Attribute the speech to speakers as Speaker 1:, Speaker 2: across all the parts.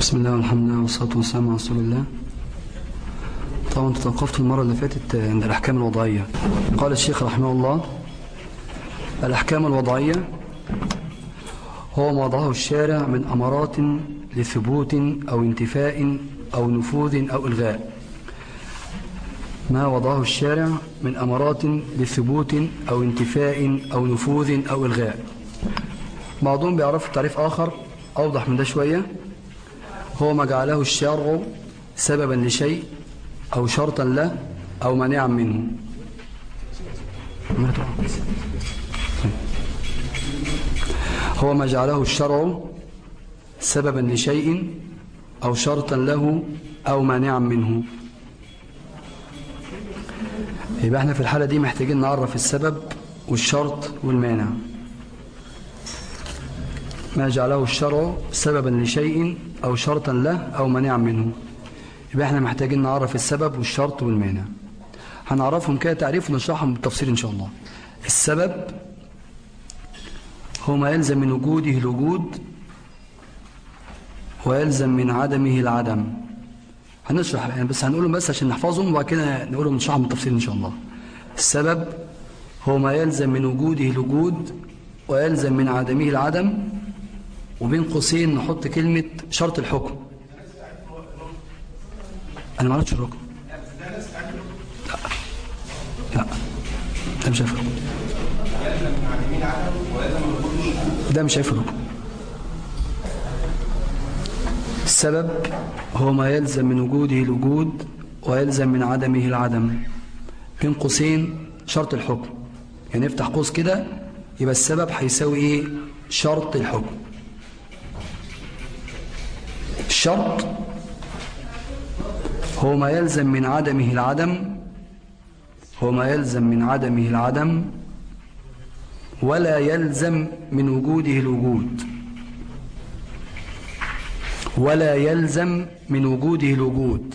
Speaker 1: بسم الله والحمد لله والصلاة والسلام على رسول الله. طبعا توقفت المرة اللي فاتت عند الأحكام الوضعية. قال الشيخ رحمه الله: الأحكام الوضعية هو ما وضعه الشارع من أمارات لثبوت أو انتفاء أو نفوذ أو إلغاء. ما وضعه الشارع من أمارات لثبوت أو انتفاء أو نفوذ أو إلغاء. بعضهم بيعرفوا تعريف آخر أوضح من ده شوية: هو ما جعله الشارع سببا لشيء أو شرطا له أو مانعا منه. هو ما جعله الشرع سببا لشيء أو شرطا له أو مانعا منه. يبقى احنا في الحالة دي محتاجين نعرف السبب والشرط والمانع. ما جعله الشرع سببا لشيء أو شرطا له أو مانعا منه. يبقى احنا محتاجين نعرف السبب والشرط والمانع. هنعرفهم كده تعريف ونشرحهم بالتفصيل إن شاء الله. السبب هو ما يلزم من وجوده الوجود ويلزم من عدمه العدم. هنشرح يعني بس هنقولهم بس عشان نحفظهم وبعد كده نقولهم ونشرحهم بالتفصيل إن شاء الله. السبب هو ما يلزم من وجوده الوجود ويلزم من عدمه العدم، وبين قوسين نحط كلمة شرط الحكم. أنا ما عرفتش الركن. لا ده مش شايف الركن. ده مش شايف الركن. السبب هو ما يلزم من وجوده الوجود ويلزم من عدمه العدم، بين قوسين شرط الحكم. يعني نفتح قوس كده يبقى السبب هيساوي ايه؟ شرط الحكم. الشرط هو ما يلزم من عدمه العدم، هو ما يلزم من عدمه العدم ولا يلزم من وجوده الوجود، ولا يلزم من وجوده الوجود.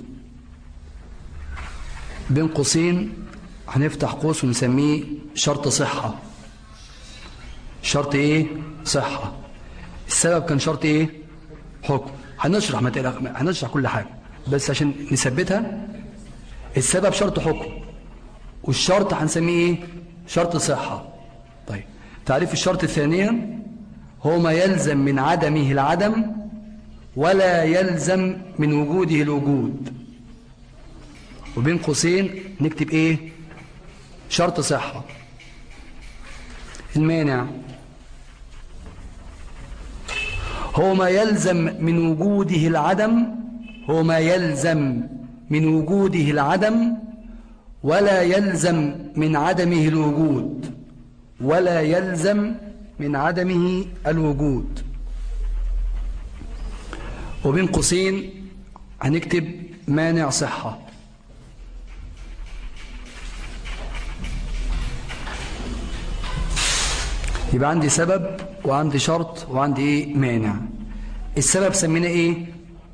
Speaker 1: بين قوسين هنفتح قوس ونسميه شرط صحة. شرط ايه؟ صحة. السبب كان شرط ايه؟ حكم. هنشرح ما تقلق، هنشرح كل حاجة بس عشان نثبتها. السبب شرط حكم والشرط هنسميه ايه؟ شرط صحة. طيب تعريف الشرط الثانية: هو ما يلزم من عدمه العدم ولا يلزم من وجوده الوجود، وبين قوسين نكتب ايه؟ شرط صحة. المانع هو ما يلزم من وجوده العدم، هو ما يلزم من وجوده العدم ولا يلزم من عدمه الوجود، ولا يلزم من عدمه الوجود، وبين قوسين هنكتب مانع صحة. يبقى عندي سبب وعندي شرط وعندي ايه؟ مانع. السبب سميناه ايه؟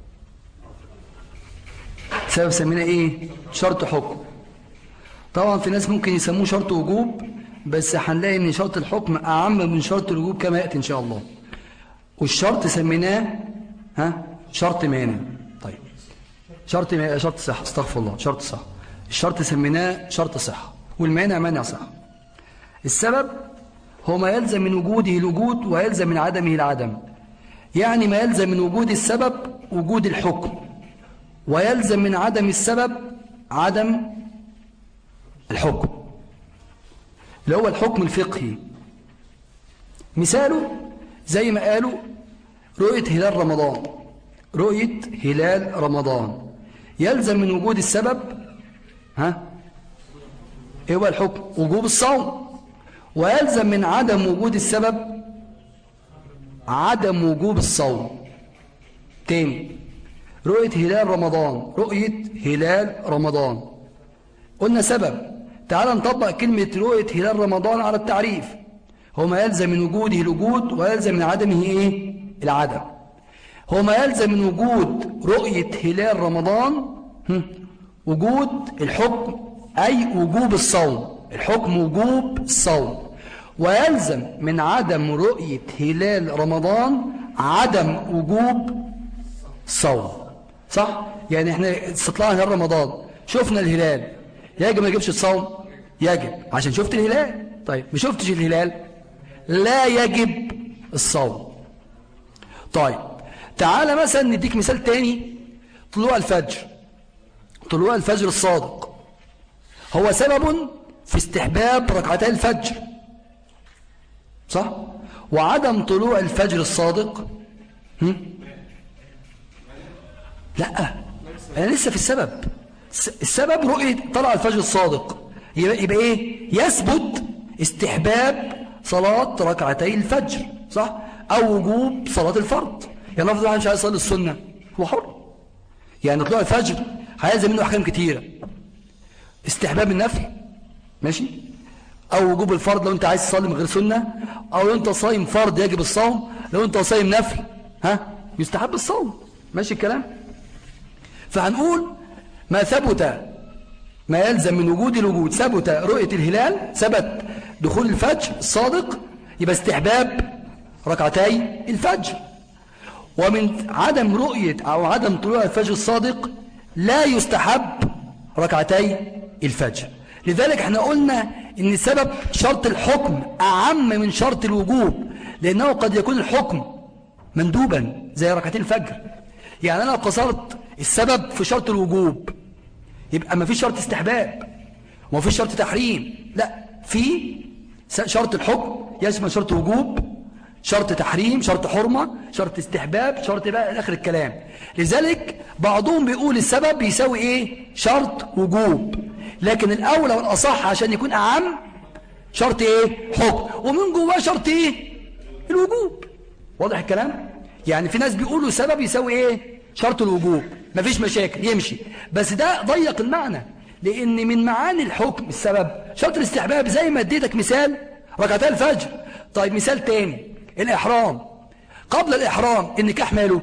Speaker 1: السبب سميناه ايه؟ شرط حكم. طبعا في ناس ممكن يسموه شرط وجوب، بس هنلاقي ان شرط الحكم اعم من شرط الوجوب كما ياتي ان شاء الله. والشرط سميناه شرط مانع. طيب شرط صحة، استغفر الله، شرط صحة. الشرط سميناه شرط صحة والمانع مانع صحة. السبب هو ما يلزم من وجوده الوجود ويلزم من عدمه العدم. يعني ما يلزم من وجود السبب وجود الحكم، ويلزم من عدم السبب عدم الحكم، اللي هو الحكم الفقهي. مثاله زي ما قالوا رؤية هلال رمضان. رؤية هلال رمضان يلزم من وجود السبب ايه هو الحكم؟ وجوب الصوم. ويلزم من عدم وجود السبب عدم وجوب الصوم. تاني، رؤية هلال رمضان، رؤية هلال رمضان قلنا سبب. تعال نطبق كلمة رؤية هلال رمضان على التعريف. هو ما يلزم من وجوده الوجود ويلزم من عدمه ايه؟ العدم. هو ما يلزم من وجود رؤية هلال رمضان وجود الحكم، أي وجوب الصوم. الحكم وجوب الصوم. ويلزم من عدم رؤية هلال رمضان عدم وجوب الصوم، صح؟ يعني احنا استطلعنا نهار رمضان شفنا الهلال، يجب ما يجبش الصوم؟ يجب عشان شفت الهلال. طيب ما شفتش الهلال لا يجب الصوم. طيب تعالى مثلا نديك مثال تاني. طلوع الفجر، طلوع الفجر الصادق هو سبب في استحباب ركعتي الفجر، صح؟ وعدم طلوع الفجر الصادق لا، أنا لسه في السبب. السبب رؤية طلع الفجر الصادق، يبقى إيه؟ يثبت استحباب صلاة ركعتي الفجر، صح؟ أو وجوب صلاة الفرض. يعني نفضل واحد مش عايز يصلي السنة، هو حر. يعني طلوع الفجر هيلزم منه أحكام كتيرة. استحباب النفل، ماشي؟ أو وجوب الفرض لو أنت عايز تصلي من غير سنة، أو لو أنت صايم فرض يجب الصوم، لو أنت صايم نفل يستحب الصوم، ماشي الكلام؟ فهنقول ما ثبت، ما يلزم من وجود الوجود، ثبت رؤية الهلال، ثبت دخول الفجر الصادق، يبقى استحباب ركعتي الفجر. ومن عدم رؤية أو عدم طلوع الفجر الصادق لا يستحب ركعتي الفجر. لذلك احنا قلنا ان سبب شرط الحكم أعم من شرط الوجوب، لأنه قد يكون الحكم مندوبا زي ركعتين الفجر. يعني أنا لو قصرت السبب في شرط الوجوب يبقى ما فيش شرط استحباب وما فيش شرط تحريم، لا، في شرط الحكم يشمل شرط وجوب، شرط تحريم، شرط حرمة، شرط استحباب، شرط بقى آخر الكلام. لذلك بعضهم بيقول السبب يساوي ايه؟ شرط وجوب، لكن الأولى والأصح عشان يكون أعم شرط ايه؟ حكم، ومن جواه شرط ايه؟ الوجوب. واضح الكلام؟ يعني في ناس بيقولوا السبب يساوي ايه؟ شرط الوجوب، مفيش مشاكل يمشي، بس ده ضيق المعنى، لأن من معاني الحكم السبب شرط الاستحباب، زي ما اديتك مثال ركعتي الفجر. طيب مثال تاني، الإحرام. قبل الإحرام النكاح ماله؟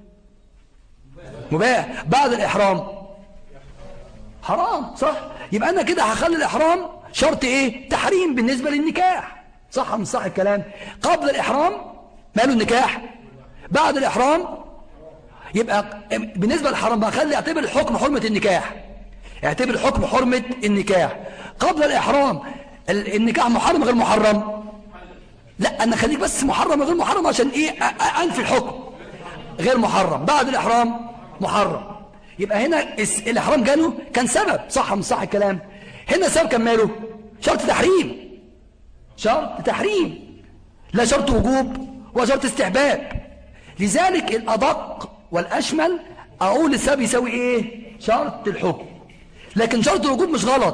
Speaker 1: مباح. بعد الإحرام حرام، صح؟ يبقى أنا كده هخلي الإحرام شرط إيه؟ تحريم بالنسبة للنكاح، صح من صح الكلام؟ قبل الإحرام ماله النكاح، بعد الإحرام يبقى بالنسبة للحرام بخلي اعتبر الحكم حرمة النكاح، اعتبر الحكم حرمة النكاح. قبل الإحرام النكاح محرم غير محرم؟ لا، أنا خليك بس محرم غير محرم عشان إيه؟ أنفي الحكم غير محرم. بعد الإحرام محرم، يبقى هنا الإحرام جاله كان سبب، صح من صح الكلام؟ هنا سبب كان ماله؟ شرط تحريم، شرط تحريم، لا شرط وجوب ولا شرط استحباب. لذلك الأدق والأشمل أقول السبب يساوي إيه؟ شرط الحكم. لكن شرط الوجوب مش غلط،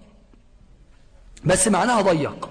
Speaker 1: بس معناها ضيق.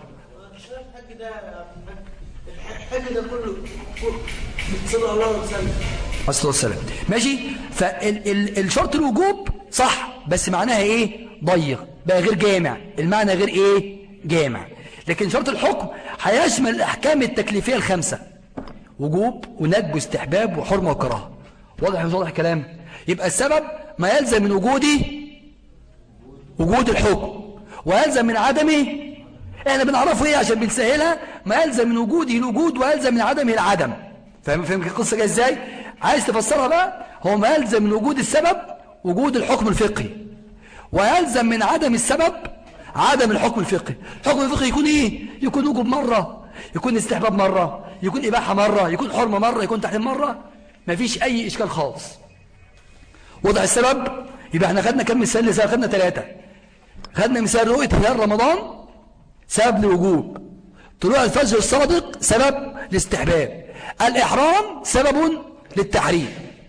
Speaker 2: الحج ده كله صلى الله عليه وسلم
Speaker 1: الصلاة والسلام، ماشي؟ فالشرط الوجوب صح، بس معناها إيه؟ ضيق بقى، غير جامع، المعنى غير إيه؟ جامع. لكن شرط الحكم هيشمل الأحكام التكليفية الخمسة: وجوب وندب واستحباب وحرمة وكراهة. واضح مش واضح الكلام؟ يبقى السبب ما يلزم من وجوده وجود الحكم، ويلزم من عدمه احنا بنعرفه ايه عشان بنسهلها، ما يلزم من وجوده الوجود ويلزم من عدمه العدم. فاهم القصه جايه ازاي؟ عايز تفسرها بقى، هو ما يلزم من وجود السبب وجود الحكم الفقهي، ويلزم من عدم السبب عدم الحكم الفقهي. الحكم الفقهي يكون ايه؟ يكون وجوب مره، يكون استحباب مره، يكون اباحه مره، يكون حرمه مره، يكون تحريم مره، مفيش اي اشكال خالص. وضع السبب يبقى احنا خدنا كم مثال لسه؟ خدنا 3. خدنا مثال رؤيه هلال رمضان سبب لوجوب، طلوع الفجر الصادق سبب لاستحباب، الإحرام سبب للتحريم.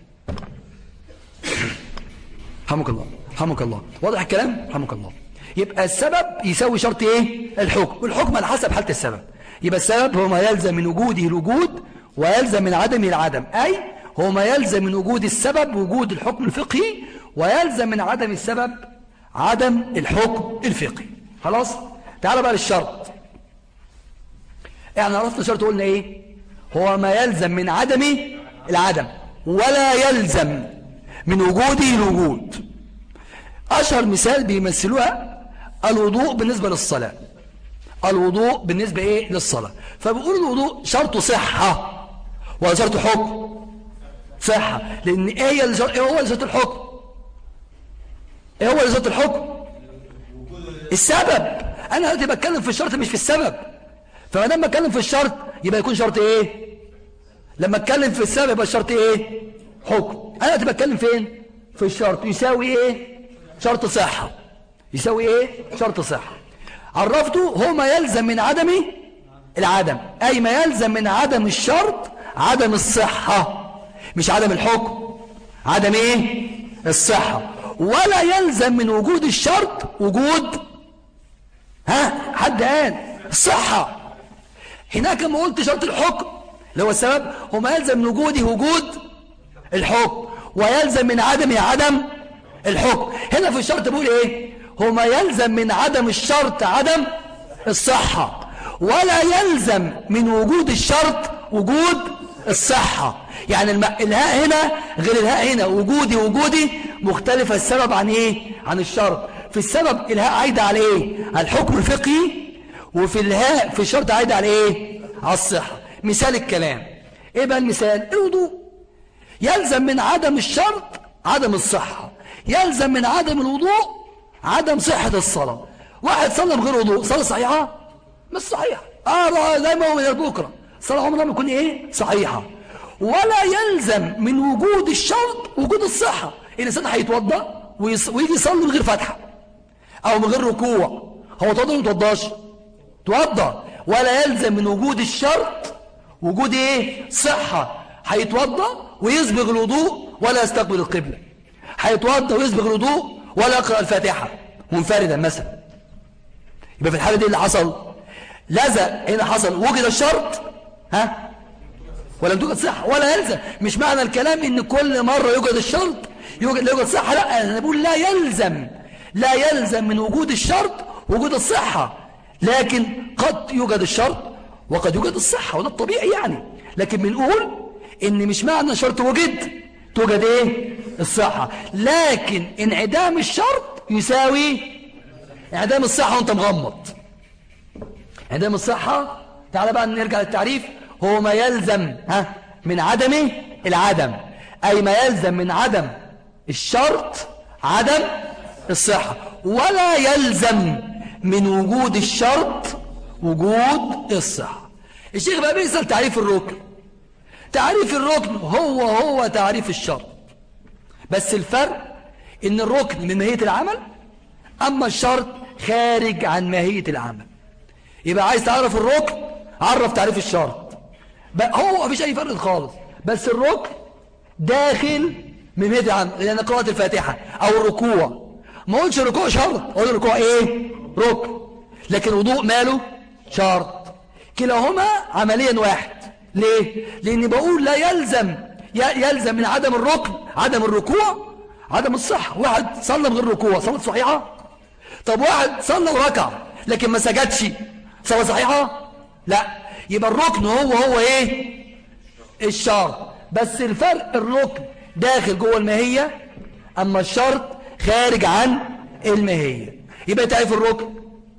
Speaker 1: حمك الله حمك الله. واضح الكلام؟ حمك الله. يبقى السبب يساوي شرط ايه؟ الحكم، والحكم على حسب حالة السبب. يبقى السبب هو ما يلزم من وجوده الوجود ويلزم من عدمه العدم، أي هو ما يلزم من وجود السبب وجود الحكم الفقهي، ويلزم من عدم السبب عدم الحكم الفقهي. خلاص؟ تعال بقى للشرط. يعني عرفنا شرط قلنا ايه؟ هو ما يلزم من عدمه العدم ولا يلزم من وجوده الوجود. اشهر مثال بيمثلوها الوضوء بالنسبة للصلاة. الوضوء بالنسبة ايه؟ للصلاة. فبيقول الوضوء شرط صحة ولا شرط حكم؟ صحة. لأن إيه هو اللي شرط الحكم؟ إيه هو اللي شرط الحكم؟ السبب. أنا دلوقتي بتكلم في الشرط مش في السبب، فما دام بتكلم في الشرط يبقى يكون شرط إيه؟ لما اتكلم في السبب يبقى الشرط إيه؟ حكم. أنا دلوقتي بتكلم فين؟ في الشرط. يساوي إيه؟ شرط صحة. يساوي إيه؟ شرط صحة. عرفته هو ما يلزم من عدم العدم، أي ما يلزم من عدم الشرط عدم الصحة، مش عدم الحكم، عدم إيه؟ الصحة. ولا يلزم من وجود الشرط وجود حد قال الصحة. هناك ما قلت شرط الحكم اللي هو السبب، هو ما يلزم من وجوده وجود الحكم، ويلزم من عدمه عدم الحكم. هنا في الشرط بقول ايه؟ هو ما يلزم من عدم الشرط عدم الصحة، ولا يلزم من وجود الشرط وجود الصحة. يعني الهاء هنا غير الهاء هنا، وجودي مختلفة السبب عن ايه؟ عن الشرط. في السبب الهاء عايدة على ايه؟ على الحكم الفقهي، وفي الهاء في الشرط عايدة على ايه؟ على الصحة. مثال الكلام ايه بقى المثال؟ الوضوء. يلزم من عدم الشرط عدم الصحة، يلزم من عدم الوضوء عدم صحة الصلاة. واحد صلى بغير وضوء، صلاة صحيحة؟ مش صحيحة. زي ما هو من بكرة الصلاة عمرها ما تكون ايه؟ صحيحة. ولا يلزم من وجود الشرط وجود الصحة. الإنسان هيتوضأ ويجي يصلي من غير فتحة أو من غير ركوع، هو توضأ ولا ما توضأش؟ توضأ. ولا يلزم من وجود الشرط وجود ايه؟ صحة. هيتوضأ ويسبغ الوضوء ولا يستقبل القبلة، هيتوضأ ويسبغ الوضوء ولا يقرأ الفاتحة منفردا مثلا. يبقى في الحالة دي اللي حصل لزق هنا، حصل وجد الشرط ولم توجد صحة. ولا يلزم، مش معنى الكلام ان كل مرة يوجد الشرط لا يوجد صحة، لا، انا بقول لا يلزم من وجود الشرط وجود الصحة، لكن قد يوجد الشرط وقد يوجد الصحة، وده الطبيعي يعني. لكن بنقول ان مش معنى شرط توجد ايه؟ الصحة. لكن انعدام الشرط يساوي انعدام الصحة وانت مغمض. انعدام الصحة، تعال بقى نرجع للتعريف. هو ما يلزم من عدمه العدم، أي ما يلزم من عدم الشرط عدم الصحة. ولا يلزم من وجود الشرط وجود الصحة. الشيخ بقى بيسأل تعريف الركن. تعريف الركن هو تعريف الشرط، بس الفرق ان الركن من ماهية العمل، أما الشرط خارج عن ماهية العمل. يبقى عايز تعرف الركن، عرف تعريف الشرط. هو مفيش أي فرق خالص، بس الركن داخل من ماهية العمل. لأن قراءة الفاتحة أو الركوع، ما قلتش الركوع شرط، قلت الركوع إيه؟ ركن. لكن الوضوء ماله؟ شرط. كلاهما عمليا واحد. ليه؟ لأني بقول لا يلزم من عدم الركن عدم الركوع عدم الصحة. واحد صلى من غير ركوع، صلاة صحيحة؟ طب واحد صلى وركع لكن ما سجدش، صلاة صحيحة؟ لا. يبقى الركن هو ايه؟ الشرط، بس الفرق الركن داخل جوه الماهية، اما الشرط خارج عن الماهية. يبقى تعريف الركن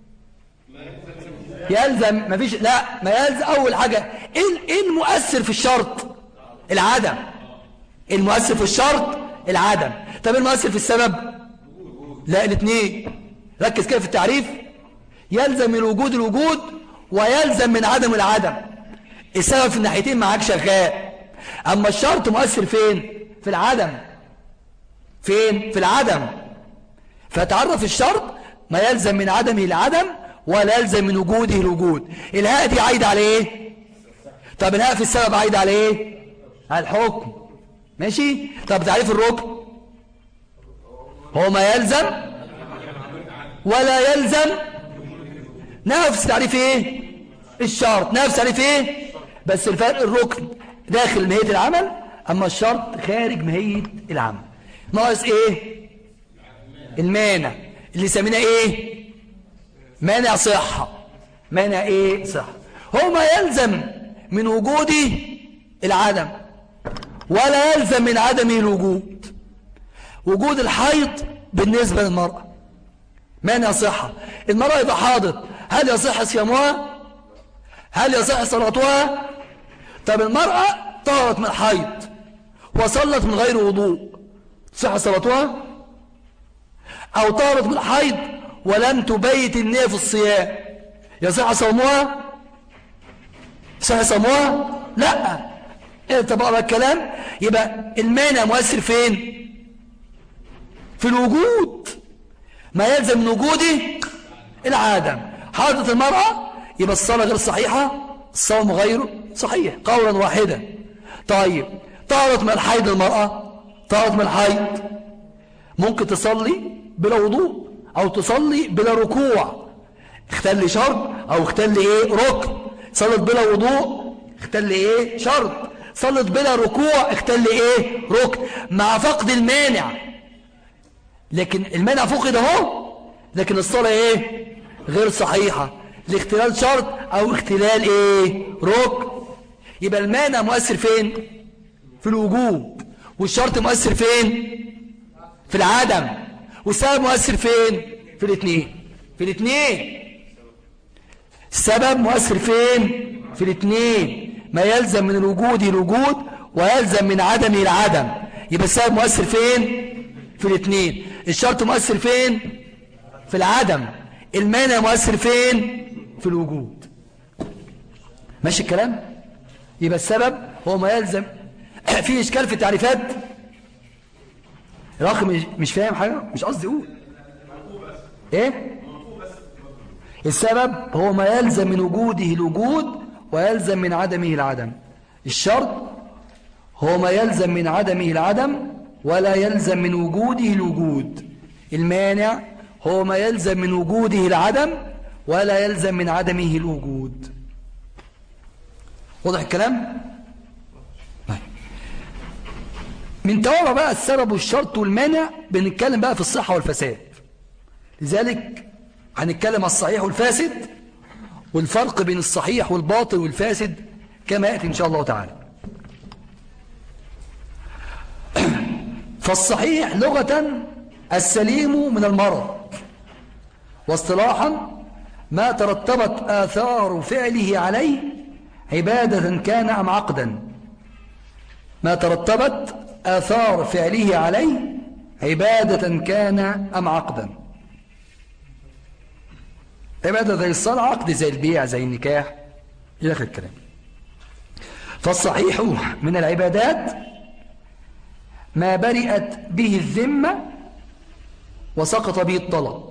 Speaker 1: يلزم، مفيش، لا، ما يلزم. اول حاجة ايه المؤثر في الشرط؟ العدم. المؤثر في الشرط العدم. طب المؤثر في السبب؟ لا، الاثنين. ركز كده في التعريف. يلزم من الوجود ويلزم من عدم العدم. السبب في الناحيتين معاك شغال، اما الشرط مؤثر فين؟ في العدم. فين؟ في العدم. فتعرف الشرط ما يلزم من عدمه العدم ولا يلزم من وجوده الوجود. الهاء دي عايدة على ايه؟ طب الهاء في السبب عايدة على ايه؟ على الحكم. ماشي. طب تعريف الركن هو ما يلزم ولا يلزم، نفس تعريف ايه؟ الشرط نفس تعريف ايه؟ بس الفرق الركن داخل ماهية العمل، اما الشرط خارج ماهية العمل. ناقص ايه؟ المانع اللي سميناه ايه؟ مانع صحة. مانع ايه؟ صحة. هو ما يلزم من وجوده العدم ولا يلزم من عدمه الوجود. وجود الحيض بالنسبة للمرأة مانع صحة. المرأة إذا حاضت هل يصح صيامها؟ هل يصح صلاتها؟ طب المرأة طهرت من الحيض وصلت من غير وضوء صح صلاتها؟ أو طهرت من الحيض ولم تبيت النية في الصيام يصح صومها؟ صح صومها؟ لا. انت بقى الكلام يبقى المانع مؤثر فين؟ في الوجود، ما يلزم من وجوده العدم. حاضت المرأة يبقى الصلاة غير صحيحة، الصوم غير صحيح قولا واحدا. طيب طهرت من الحيض المرأة، طهرت من الحيض ممكن تصلي بلا وضوء أو تصلي بلا ركوع، اختل شرط أو اختل ايه ركن. صلت بلا وضوء اختل ايه شرط، صلت بلا ركوع اختل ايه ركن مع فقد المانع. لكن المانع فقد اهو، لكن الصلاة ايه غير صحيحة لاختلال شرط او اختلال ايه ركن. يبقى المانع مؤثر فين؟ في الوجود. والشرط مؤثر فين؟ في العدم. والسبب مؤثر فين؟ في الاثنين. في الاثنين السبب مؤثر فين؟ في الاثنين. ما يلزم من الوجود الوجود ويلزم من عدمه العدم. يبقى السبب مؤثر فين؟ في الاثنين. الشرط مؤثر فين؟ في العدم. المانع مؤثر فين؟ في الوجود. ماشي الكلام؟ يبقى السبب هو ما يلزم. في اشكال في التعريفات؟ الاخ مش فاهم حاجه، مش قصدي اقول ايه. السبب هو ما يلزم من وجوده الوجود ويلزم من عدمه العدم. الشرط هو ما يلزم من عدمه العدم ولا يلزم من وجوده الوجود. المانع هو ما يلزم من وجوده العدم ولا يلزم من عدمه الوجود. واضح الكلام؟ من توابع بقى السبب والشرط والمانع بنتكلم بقى في الصحة والفساد. لذلك هنتكلم على الصحيح والفاسد والفرق بين الصحيح والباطل والفاسد كما يأتي إن شاء الله تعالى. فالصحيح لغة السليم من المرض، واصطلاحا ما ترتبت آثار فعله عليه عبادة كان أم عقدا. ما ترتبت آثار فعله عليه عبادة كان أم عقدا. عبادة زي الصلاة، عقد زي البيع زي النكاح إلى آخر الكلام. فالصحيح من العبادات ما برئت به الذمة وسقط به الطلب.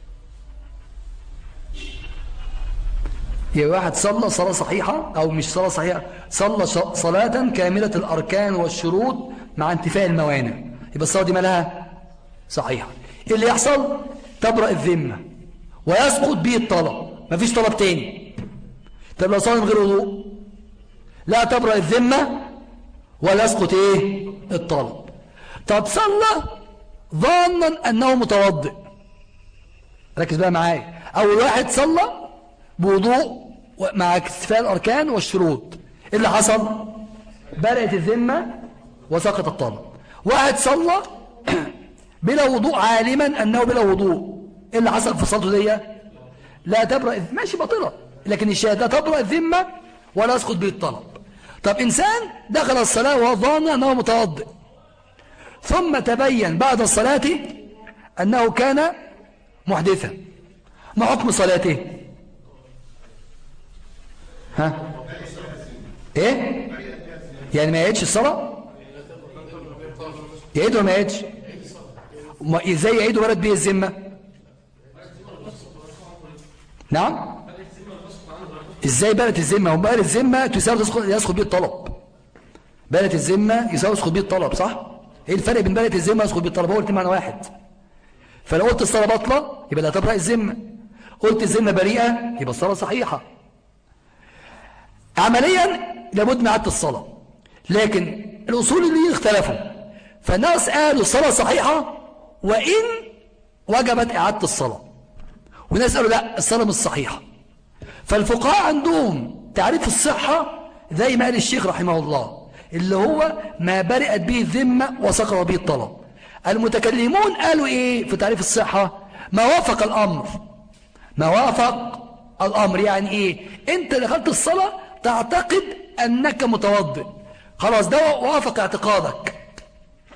Speaker 1: يا واحد صلى صلاة صحيحة أو مش صلاة صحيحة، صلى صلاة كاملة الأركان والشروط مع انتفاء الموانع، يبقى الصلاة دي مالها صحيحة. إيه اللي يحصل؟ تبرأ الذمة ويسقط به الطلب، مفيش طلب تاني. طب لو صلى من غير وضوء لا تبرأ الذمة ولا يسقط ايه الطلب. طب صلى ظانا أنه متوضئ، ركز بقى معايا. أول واحد صلى بوضوء مع اكتفاء الأركان والشروط، إيه اللي حصل؟ برأت الذمة وسقط الطلب. واحد صلى بلا وضوء عالما أنه بلا وضوء، إيه اللي حصل في صلاته دي؟ لا تبرأ، ماشي باطلة، لكن الشهادة تبرأ الذمة ولا يسقط به الطلب. طب إنسان دخل الصلاة وهو ظان أنه متوضئ، ثم تبين بعد الصلاة أنه كان محدثا، ما حكم صلاته؟ ها؟ إيه؟ يعني ما يعيدش الصلاة؟ يعيد ولا ما يعيدش؟ إزاي يعيد وبرد به الذمة؟ نعم؟ إزاي بلت الذمة؟ هم بلت الذمة تساوي يسقط به الطلب. بلت الذمة يساوي يسقط به الطلب، صح؟ إيه الفرق بين بلت الذمة ويسقط به الطلب؟ هو قلت معنى واحد. فلو قلت الصلاة باطلة يبقى لا تبرأ الذمة، قلت الذمة بريئة يبقى الصلاة صحيحة. عمليا لابد من إعادة الصلاة، لكن الأصول اللي اختلفوا، فالناس قالوا الصلاة صحيحة وإن وجبت إعادة الصلاة، وناس قالوا لا الصلاة مش صحيحة. فالفقهاء عندهم تعريف الصحة زي ما قال الشيخ رحمه الله، اللي هو ما برئت به الذمة وسقط به الطلب. المتكلمون قالوا ايه في تعريف الصحة؟ ما وافق الأمر. ما وافق الأمر يعني ايه؟ انت دخلت الصلاة تعتقد انك متوضئ، خلاص ده وافق اعتقادك،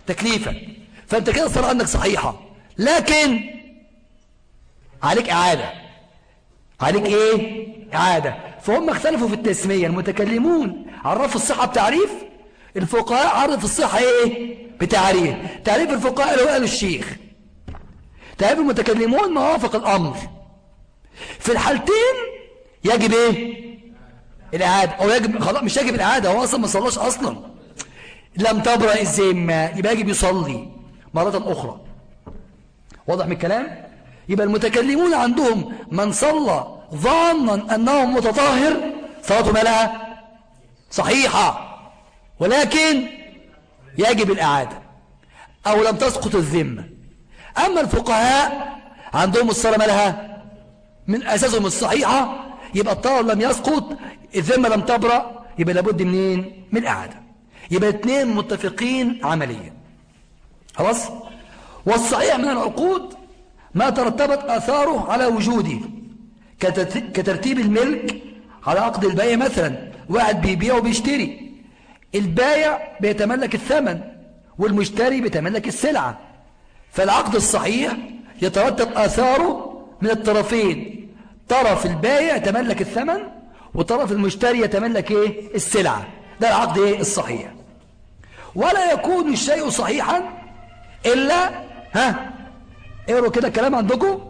Speaker 1: تكليفا، فأنت كده الصلاة عندك صحيحة، لكن عليك إعادة. عليك إيه؟ إعادة. فهم اختلفوا في التسمية، المتكلمون عرفوا الصحة بتعريف، الفقهاء عرفوا الصحة إيه؟ بتعريف. تعريف الفقهاء اللي قالوا الشيخ، تعريف المتكلمون ما وافق الأمر. في الحالتين يجب إيه؟ الإعادة، أو يجب خلاص مش يجب الإعادة، هو أصلا ما صلاش أصلا، لم تبرأ الذمة، يبقى يجب يصلي مرة أخرى. واضح من الكلام؟ يبقى المتكلمون عندهم من صلى ظانا أنه متطهر صلاته مالها صحيحة، ولكن يجب الإعادة أو لم تسقط الذمة. أما الفقهاء عندهم الصلاة مالها من أساسهم الصحيحة، يبقى الطهر لم يسقط، الذمة لم تبرأ، يبقى لابد منين؟ من الإعادة. يبقى اثنين متفقين عمليا. خلاص؟ والصحيح من العقود ما ترتبت آثاره على وجوده، كترتيب الملك على عقد البيع. مثلا واحد بيبيع وبيشتري، البايع بيتملك الثمن والمشتري بيتملك السلعة، فالعقد الصحيح يترتب آثاره من الطرفين، طرف البايع يتملك الثمن وطرف المشتري يتملك ايه؟ السلعة. ده العقد ايه؟ الصحيح. ولا يكون الشيء صحيحا إلا اقروا كده الكلام عندكم،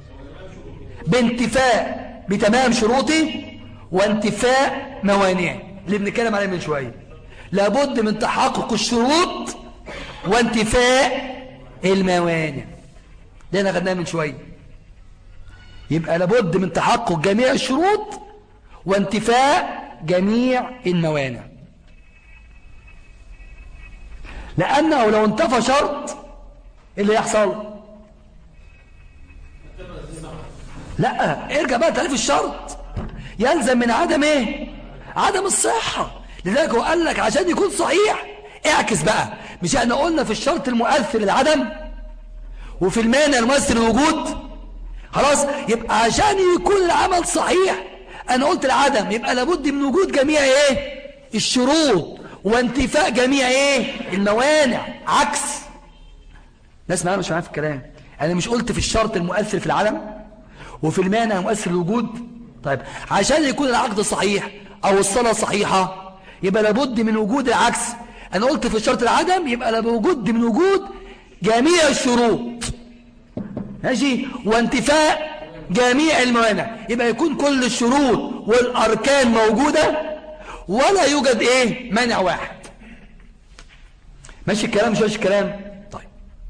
Speaker 1: بانتفاء بتمام شروطه وانتفاء موانعه اللي بنتكلم عليه من شويه. لابد من تحقق الشروط وانتفاء الموانع، ده انا خدناه من شويه. يبقى لابد من تحقق جميع الشروط وانتفاء جميع الموانع، لأنه لو انتفى شرط اللي يحصل لا ارجع بقى تعريف الشرط، يلزم من عدم ايه؟ عدم الصحة. لذلك هو قال لك عشان يكون صحيح اعكس بقى، مش احنا قلنا في الشرط المؤثر العدم وفي المانع المؤثر الوجود؟ خلاص، يبقى عشان يكون العمل صحيح انا قلت العدم، يبقى لابد من وجود جميع ايه؟ الشروط وانتفاء جميع ايه؟ الموانع. عكس ناس معايا مش معايا في الكلام؟ انا مش قلت في الشرط المؤثر في العدم وفي المانع المؤثر الوجود؟ طيب عشان يكون العقد صحيح او الصلاة صحيحة يبقى لابد من وجود العكس. انا قلت في الشرط العدم، يبقى لابد من وجود جميع الشروط، ماشي، وانتفاء جميع الموانع. يبقى يكون كل الشروط والاركان موجودة ولا يوجد ايه؟ مانع واحد. ماشي الكلام؟ مش ماشي الكلام؟ طيب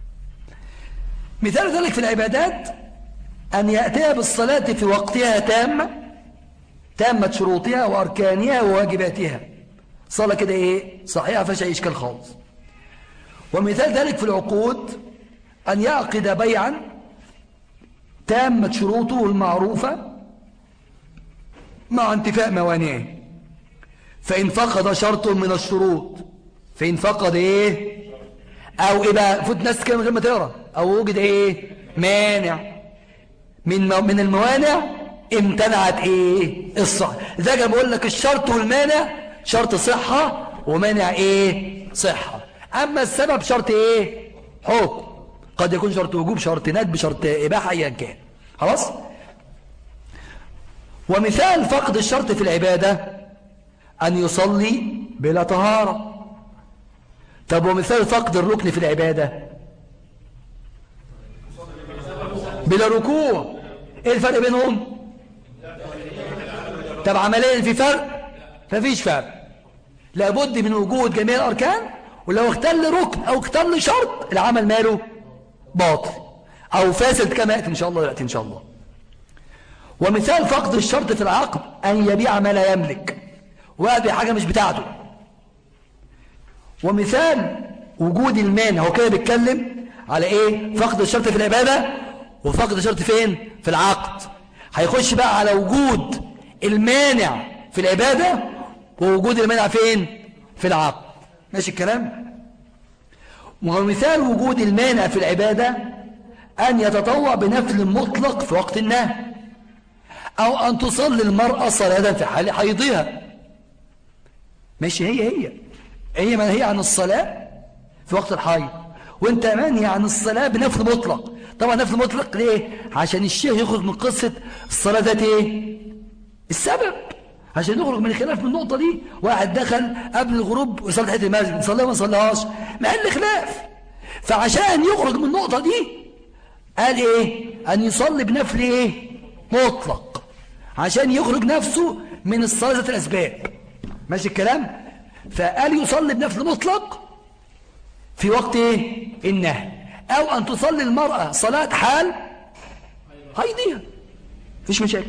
Speaker 1: مثال ذلك في العبادات أن يأتيها بالصلاة في وقتها تامة شروطها وأركانها وواجباتها، صلاة كده إيه؟ صحيحة فيهاش أي إشكال خالص. ومثال ذلك في العقود أن يعقد بيعا تامة شروطه المعروفة مع انتفاء موانعه، فإن فقد شرط من الشروط، فإن فقد إيه؟ أو إيه بقى؟ فوت ناس كده من غير ما تقرأ، أو وجد إيه؟ مانع من الموانع امتنعت ايه؟ الصحة. لذلك انا بقول لك الشرط والمانع شرط صحة ومانع ايه؟ صحة. اما السبب شرط ايه؟ حكم، قد يكون شرط وجوب، شرط ندب، شرط اباحة، ايا كان. خلاص. ومثال فقد الشرط في العبادة ان يصلي بلا طهارة. طب ومثال فقد الركن في العبادة بلا ركوع، ايه الفرق بينهم؟ طب عمليا في فرق؟ مفيش فرق. لابد من وجود جميع الاركان، ولو اختل ركن او اختل شرط العمل ماله؟ باطل او فاسد كما ياتي ان شاء الله دلوقتي ان شاء الله. ومثال فقد الشرط في العقد ان يبيع ما لا يملك، وهذه حاجه مش بتاعته. ومثال وجود المانع، هو كده بيتكلم على ايه؟ فقد الشرط في العباده وفقد الشرط فين؟ في العقد. هيخش بقى على وجود المانع في العبادة ووجود المانع فين؟ في العقد. ماشي الكلام؟ ومثال وجود المانع في العبادة أن يتطوع بنفل مطلق في وقت النهي، أو أن تصلي المرأة صلاة في حال حيضها. ماشي، هي ما هي عن الصلاة في وقت الحيض، وانت منهي عن الصلاة بنفل مطلق. طبعا نفل مطلق ليه؟ عشان الشيخ يخرج من قصة الصلاة ذات ايه؟ السبب، عشان يخرج من الخلاف من النقطة دي. واحد دخل قبل الغروب ويصلي حته المسجد، يصليها ما يصليهاش، محل خلاف. فعشان يخرج من النقطة دي قال ايه؟ ان يصلي بنفل ايه؟ مطلق، عشان يخرج نفسه من الصلاة ذات الاسباب. ماشي الكلام؟ فقال يصلي بنفل مطلق في وقت ايه؟ النهي. او ان تصلي المرأة صلاة حال هيضيها، مفيش مشاكل.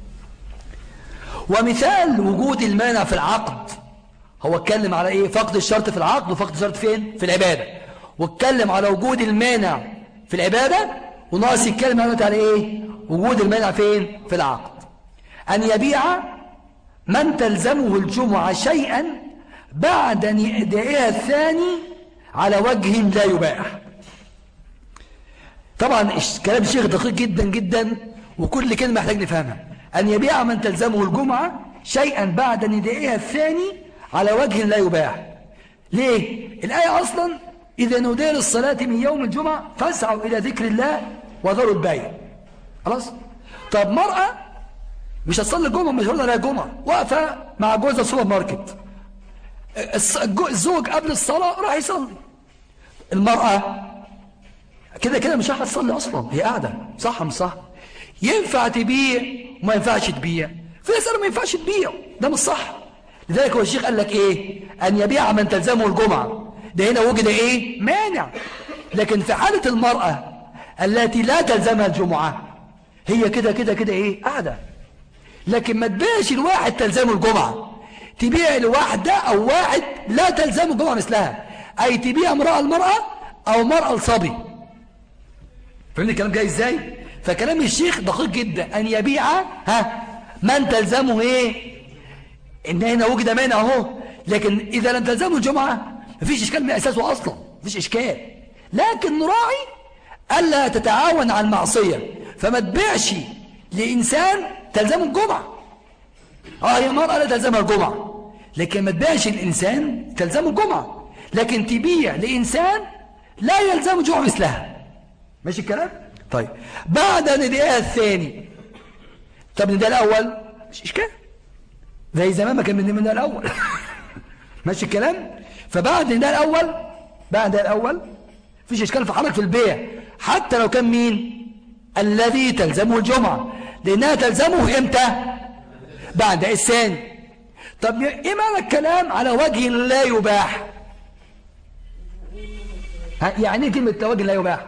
Speaker 1: ومثال وجود المانع في العقد، هو اتكلم على ايه؟ فقد الشرط في العقد وفقد الشرط فين؟ في العبادة. واتكلم على وجود المانع في العبادة، وناقص يتكلم على ايه؟ وجود المانع فين؟ في العقد. ان يبيع من تلزمه الجمعة شيئا بعد ندائها الثاني على وجه لا يباح. طبعا كلام الشيخ دقيق جدا جدا، وكل كلمة محتاج نفهمها. أن يبيع من تلزمه الجمعة شيئا بعد ندائها الثاني على وجه لا يباح. ليه؟ الآية أصلا إذا نودي للصلاة من يوم الجمعة فاسعوا إلى ذكر الله وذروا البيع. خلاص؟ طب مرأة مش هتصلي الجمعة، مش هقول لها الجمعة، واقفة مع جوزها السوبر ماركت، الزوج قبل الصلاة راح يصلي، المرأة كده كده مش هتصلي أصلا، هي قاعدة، صح مش صح؟ ينفع تبيع وما ينفعش تبيع؟ في ناس قالوا ما ينفعش تبيع، ده مش صح. لذلك هو الشيخ قال لك ايه؟ ان يبيع من تلزمه الجمعة، ده هنا وجد ايه؟ مانع. لكن في حالة المرأة التي لا تلزمها الجمعة، هي كده كده كده ايه؟ قاعدة. لكن ما تبيعش الواحد تلزمه الجمعة، تبيع الواحدة او واحد لا تلزمه الجمعة مثلها، اي تبيع امرأة المرأة او مرأة الصبي. فهمت الكلام جاي ازاي؟ فكلام الشيخ دقيق جدا. ان يبيع من تلزمه ايه؟ ان هنا وجد مانع اهو، لكن اذا لم تلزمه الجمعة مفيش اشكال من اساسه اصلا، مفيش اشكال. لكن نراعي الا تتعاون على المعصية، فما تبيعش لانسان تلزمه الجمعة. هي مرأة لا تلزمها الجمعة، لكن ما تبيعش الانسان تلزمه الجمعة، لكن تبيع لانسان لا يلزمه الجمعة مثلها. ماشي الكلام؟ طيب بعد نداء الثاني. طب نداء الاول مش اشكال، زي زمان ما كان من النداء الاول. ماشي الكلام؟ فبعد النداء الاول، بعد الاول مفيش اشكال في حركة في البيع، حتى لو كان مين؟ الذي تلزمه الجمعة، لانها تلزمه امتى؟ بعد الثاني. طب ايه معنى الكلام على وجه لا يباح؟ يعني ايه كلمة وجه لا يباح؟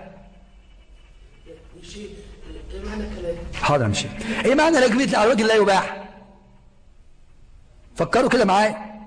Speaker 1: حاضر مشي. ايه معنى كلمة على وجه لا يباح؟ فكروا كده معايا.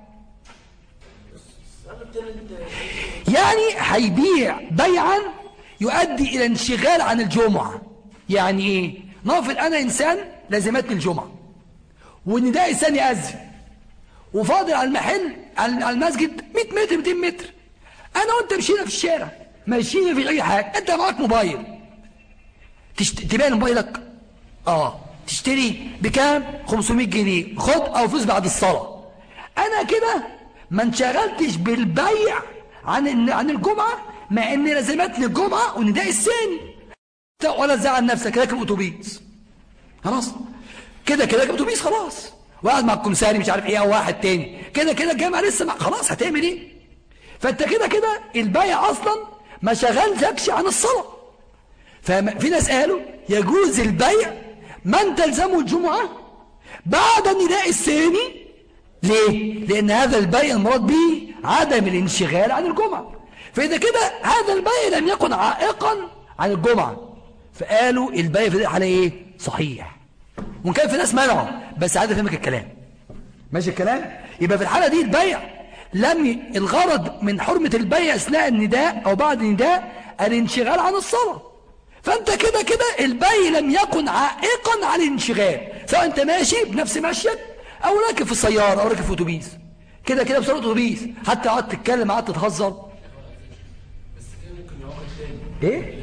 Speaker 1: يعني هيبيع بيعا يؤدي الى انشغال عن الجمعة. يعني ايه؟ نافل انا انسان لازمتني الجمعة، والنداء الثاني اذن، وفاضل على المحل على المسجد 100 متر 200 متر، انا وانت مشينا في الشارع ماشيين في اي حاجة، انت معاك موبايل، تبيع موبايلك؟ تشتري بكام؟ 500 جنيه، خد او فلوس بعد الصلاة. انا كده ما انشغلتش بالبيع عن الجمعة، مع ان لازمتني الجمعة والنداء الثاني. ولا تزعل نفسك، راكب اتوبيس خلاص، كده راكب اتوبيس خلاص، وقاعد مع الكمساري مش عارف ايه او واحد تاني، كده الجامعة لسه خلاص، هتعمل ايه؟ فانت كده البيع اصلا ما شغلتكش عن الصلاة. ففي ناس قالوا يجوز البيع من تلزمه الجمعة بعد النداء الثاني. ليه؟ لأن هذا البيع المراد به عدم الانشغال عن الجمعة، فإذا كده هذا البيع لم يكن عائقا عن الجمعة، فقالوا البيع في ذلك على إيه؟ صحيح. وإن كان في ناس منعوا، بس عايز أفهمك الكلام. ماشي الكلام؟ يبقى في الحالة دي البيع الغرض من حرمة البيع أثناء النداء أو بعد النداء الانشغال عن الصلاة. فأنت كده البيع لم يكن عائقا عن الانشغال، سواء أنت ماشي بنفس مشيك أو راكب في السيارة أو راكب في أتوبيس، كده بسرعة أتوبيس، حتى قعدت تتكلم قعدت تتهزر.
Speaker 3: بس كده ممكن يعوض تاني.
Speaker 1: إيه؟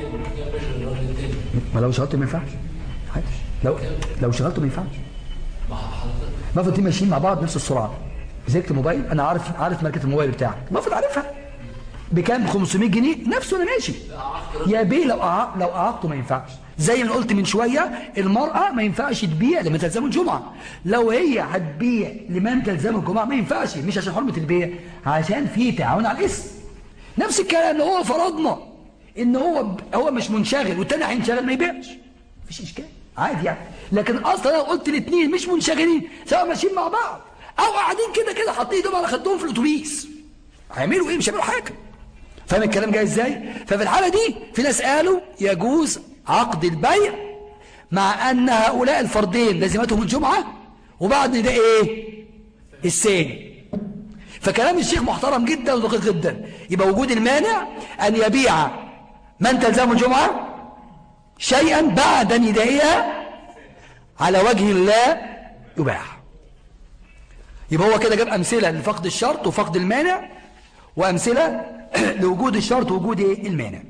Speaker 1: ما لو شغلته ما ينفعش. لو شغلته ما ينفعش. المفروض دي ماشيين مع بعض نفس السرعة، مسكت موبايل، أنا عارف ماركة الموبايل بتاعك، المفروض عارفها. بكام؟ 500 جنيه نفسه انا ماشي. يا بيه لو اعاقته ما ينفعش. زي ما قلت من شويه المراه ما ينفعش تبيع لمن تلزمه الجمعه. لو هي هتبيع لمن تلزمه الجمعه ما ينفعش، مش عشان حرمه البيع، عشان في تعاون على الاسم. نفس الكلام لو هو فرضنا ان هو مش منشغل والتاني هينشغل ما يبيعش، مفيش اشكال عادي يعني. لكن اصلا لو قلت الاثنين مش منشغلين سواء ماشيين مع بعض او قاعدين كده حاطين ايدهم على خدهم في الاتوبيس، هيعملوا ايه؟ مش هيعملوا حاجه. فاهم الكلام جاي ازاي؟ ففي الحاله دي في ناس قالوا يجوز عقد البيع مع ان هؤلاء الفردين لازمتهم الجمعه وبعد ده ايه؟ الثاني. فكلام الشيخ محترم جدا ودقيق جدا. يبقى وجود المانع ان يبيع من تلزمه الجمعه شيئا بعد ندائها على وجه لا يباح. يبقى هو كده جاب امثله لفقد الشرط وفقد المانع، وامثله لوجود الشرط ووجود المانع.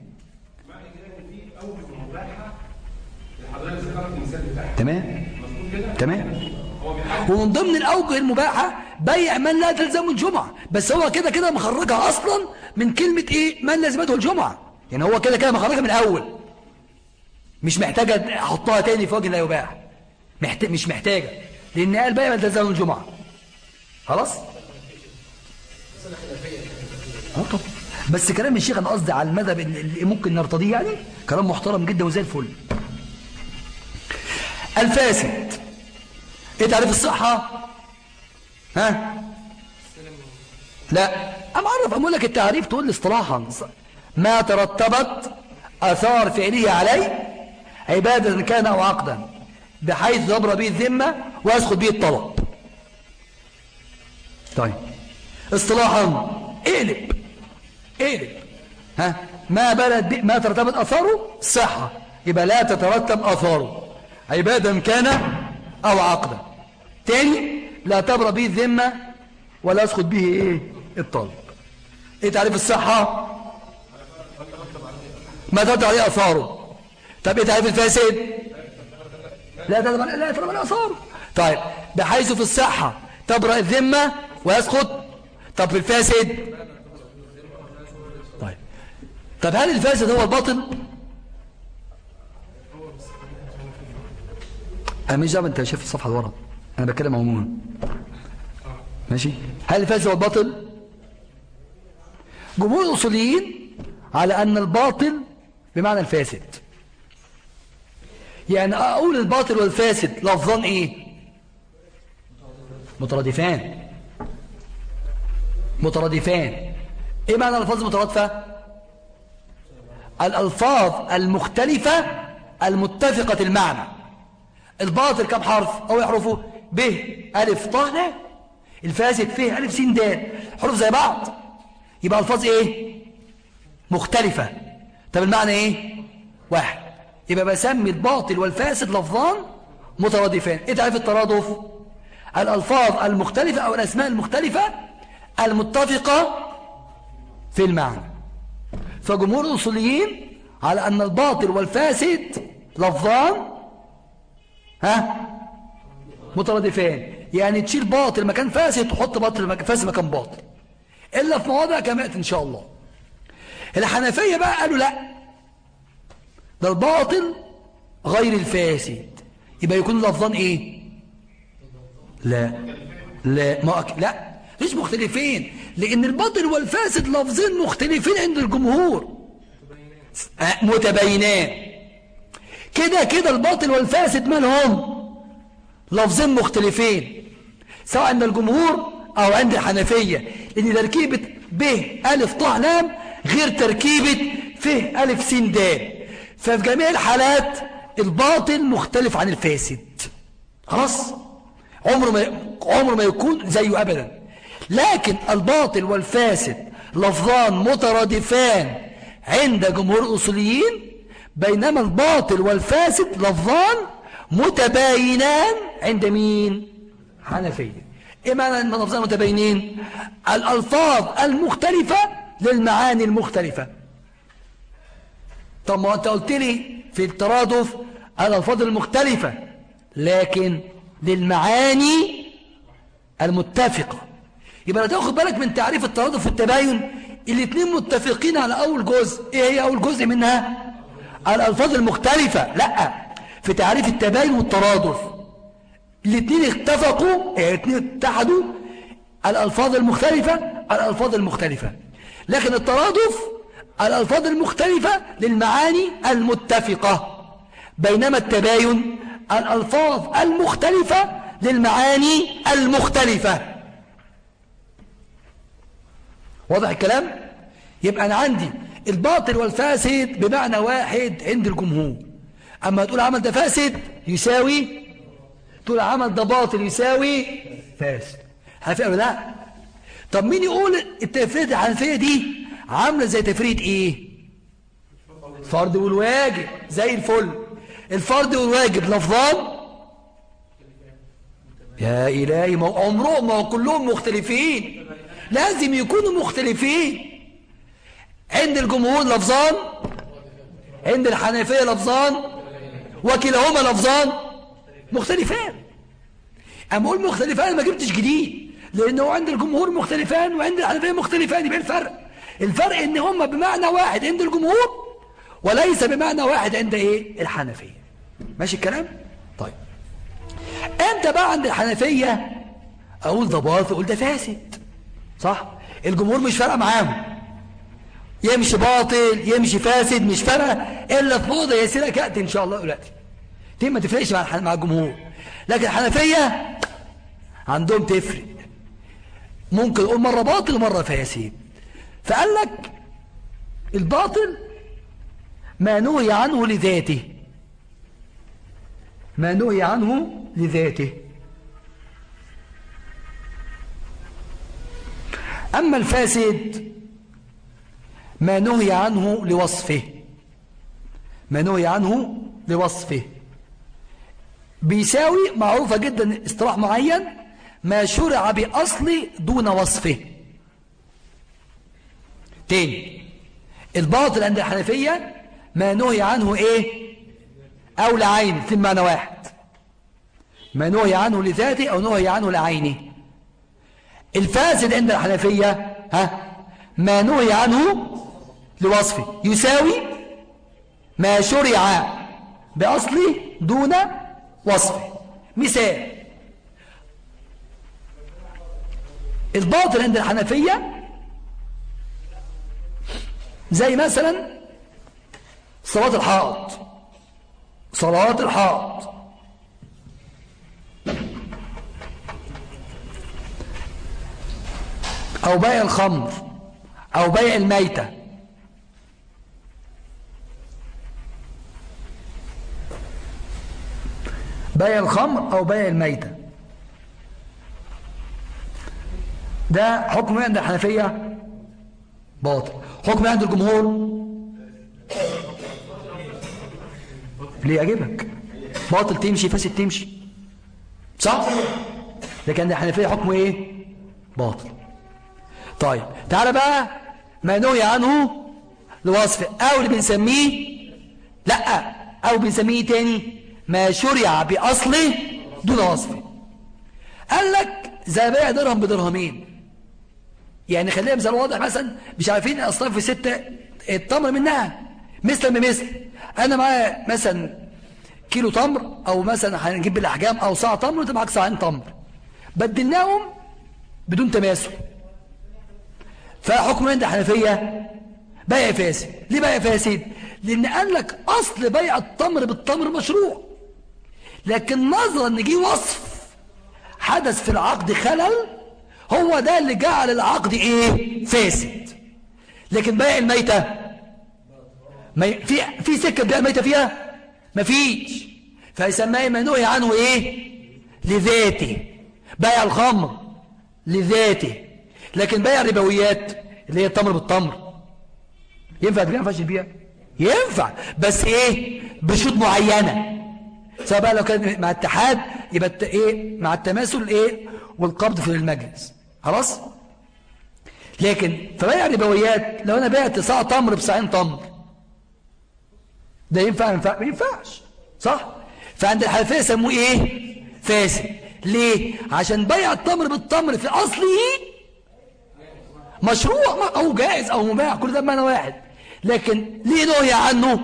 Speaker 1: تمام. ومن ضمن الاوجه المباحه بيع من لا تلزمه الجمعه، بس هو كده مخرجها اصلا من كلمه ايه؟ من لازمته الجمعه. يعني هو كده مخرجها من الاول، مش محتاجه احطها تاني في وجه لا يباح، مش محتاجه، لان قال بيع من تلزمه الجمعه خلاص. طب بس كلام الشيخ انا قصدي على المذهب اللي ممكن نرتضيه، يعني كلام محترم جدا وزي الفل. الفاسد ايه تعريف الصحة؟ ها؟ لا أعرف أقول لك التعريف تقول لي اصطلاحا ما ترتبت أثار فعله عليه عبادة كان أو عقدا بحيث يبرى به الذمة ويسقط به الطلب. طيب اصطلاحا اقلب ها؟ ما ترتبت أثاره صحة، يبقى لا تترتب أثاره عبادة كان أو عقدا. تاني لا تبرى به الذمة ولا يسقط به ايه؟ الطلب. ايه تعريف الصحة؟ ما ترتب عليه أثاره. طب ايه تعريف الفاسد؟ لا ترتب عليه أثاره. طيب بحيث في الصحة تبرأ الذمة ويسقط. طب في الفاسد؟ طب هل الفاسد هو الباطل؟ أنا مش دعوة، أنت شايف الصفحة اللي ورا، أنا بتكلم عموما ماشي. هل الفاسد هو الباطل؟ جمهور الأصوليين على أن الباطل بمعنى الفاسد. يعني أقول الباطل والفاسد لفظان إيه؟ مترادفان. إيه معنى الألفاظ المترادفة؟ الألفاظ المختلفة المتفقة المعنى. الباطل كم حرف أو يحرفه؟ ب ألف ط ل. الفاسد ف ألف س د، حروف زي بعض، يبقى ألفاظ إيه؟ مختلفة. طب المعنى إيه؟ واحد. يبقى بسمي الباطل والفاسد لفظان مترادفان. إيه تعريف الترادف؟ الألفاظ المختلفة أو الأسماء المختلفة المتفقة في المعنى. فجمهور الأصوليين على أن الباطل والفاسد لفظان مترادفان. يعني تشيل باطل مكان فاسد تحط باطل فاسد مكان باطل، إلا في مواضع كما يأتي إن شاء الله. الحنفية بقى قالوا لا، ده الباطل غير الفاسد، يبقى يكون لفظان إيه؟ لا مش مختلفين، لأن الباطل والفاسد لفظين مختلفين عند الجمهور متباينان. كده الباطل والفاسد مالهم؟ لفظين مختلفين سواء عند الجمهور أو عند الحنفية، لأن تركيبة ب ألف ط ل غير تركيبة ف ألف س د. ففي جميع الحالات الباطل مختلف عن الفاسد خلاص، عمره ما يكون زيه أبدا. لكن الباطل والفاسد لفظان مترادفان عند جمهور الأصوليين، بينما الباطل والفاسد لفظان متباينان عند مين؟ حنفية. ايه معنى اللفظان متباينين؟ الألفاظ المختلفة للمعاني المختلفة. طب ما انت قلت لي في الترادف الألفاظ المختلفة لكن للمعاني المتفقة. يبقى لا تاخد بالك من تعريف الترادف والتباين الاثنين متفقين على اول جزء. ايه هي اول جزء منها؟ الالفاظ المختلفة. لا، في تعريف التباين والترادف الاثنين اتفقوا، الاثنين اتحدوا الالفاظ المختلفة. لكن الترادف الالفاظ المختلفة للمعاني المتفقة، بينما التباين الالفاظ المختلفة للمعاني المختلفة. واضح الكلام؟ يبقى أنا عندي الباطل والفاسد بمعنى واحد عند الجمهور. أما تقول عمل ده فاسد يساوي، تقول عمل ده باطل يساوي فاسد. حنفية ولا لا؟ طب مين يقول التفريد الحنفية دي عاملة زي تفريد ايه؟ الفرض والواجب. زي الفل. الفرض والواجب لفظان، يا إلهي ما عمرهم ما كلهم مختلفين، لازم يكونوا مختلفين. عند الجمهور لفظان، عند الحنفية لفظان، وكلاهما لفظان مختلفان. أما أقول مختلفان ما جبتش جديد، لأنه عند الجمهور مختلفان وعند الحنفية مختلفان. يبقى الفرق إن هما بمعنى واحد عند الجمهور وليس بمعنى واحد عند إيه؟ الحنفية. ماشي الكلام؟ طيب أنت بقى عند الحنفية أقول ده باطل أقول ده فاسد، صح؟ الجمهور مش فارقة معاهم، يمشي باطل يمشي فاسد مش فارقة، إلا في موضع يسيرك يأتي إن شاء الله دلوقتي دي ما تفرقش مع الجمهور. لكن الحنفية عندهم تفرق، ممكن يقول مرة باطل ومرة فاسد. فقال لك الباطل ما نهي عنه لذاته، ما نهي عنه لذاته. أما الفاسد ما نهي عنه لوصفه، ما نهي عنه لوصفه. بيساوي معروفة جدا اصطلاح معين، ما شرع بأصل دون وصفه. تاني، الباطل عند الحنفية ما نهي عنه ايه او لعين، في معنى واحد، ما نهي عنه لذاته او نهي عنه لعينه. الفاسد عند الحنفية ما نهي عنه لوصفه، يساوي ما شرع بأصله دون وصفه. مثال، الباطل عند الحنفية زي مثلا صلاة الحائط، صلاة الحائط أو بيع الخمر أو بيع الميتة. بيع الخمر أو بيع الميتة ده حكم عند الحنفية باطل. حكم عند الجمهور ليه يعجبك؟ باطل تمشي فاسد تمشي، صح؟ لكن عند الحنفية حكمه ايه؟ باطل. طيب تعال بقى ما نهي عنه لوصفه او اللي بنسميه لا او بنسميه تاني ما شرع باصله دون وصفه. قال لك زي بيع درهم بدرهمين. يعني خلينا مثال واضح، مثلا مش عارفين اصناف في 6 التمر منها مثلا بمثل. انا معايا مثلا كيلو تمر او مثلا هنجيب بالاحجام او صاع تمر وانت معاك صاعين تمر، بدلناهم بدون تماثل، فحكم عند الحنفية بيع فاسد. ليه بيع فاسد؟ لان قال لك اصل بيع التمر بالتمر مشروع، لكن نظرا ان جه وصف حدث في العقد خلل، هو ده اللي جعل العقد ايه؟ فاسد. لكن بيع الميتة في سكة بيع الميتة فيها مفيش، فيسمى ما نهي عنه ايه؟ لذاته. بيع الخمر لذاته، لكن بيع الربويات اللي هي التمر بالتمر ينفع تبيع؟ ما ينفعش تبيع؟ ينفع، بس ايه؟ بشروط معينة. سواء بقى لو كان مع اتحاد يبقى ايه؟ مع التماثل ايه؟ والقبض في المجلس، خلاص. لكن في بيع الربويات لو انا بعت صاع تمر بصاعين تمر ده ينفع؟ ما ينفعش، صح؟ فعند الحنفية يسموه ايه؟ فاسد. ليه؟ عشان بيع التمر بالتمر في اصله مشروع أو جائز أو مباح، كل ده بمعنى واحد. لكن ليه نهي عنه؟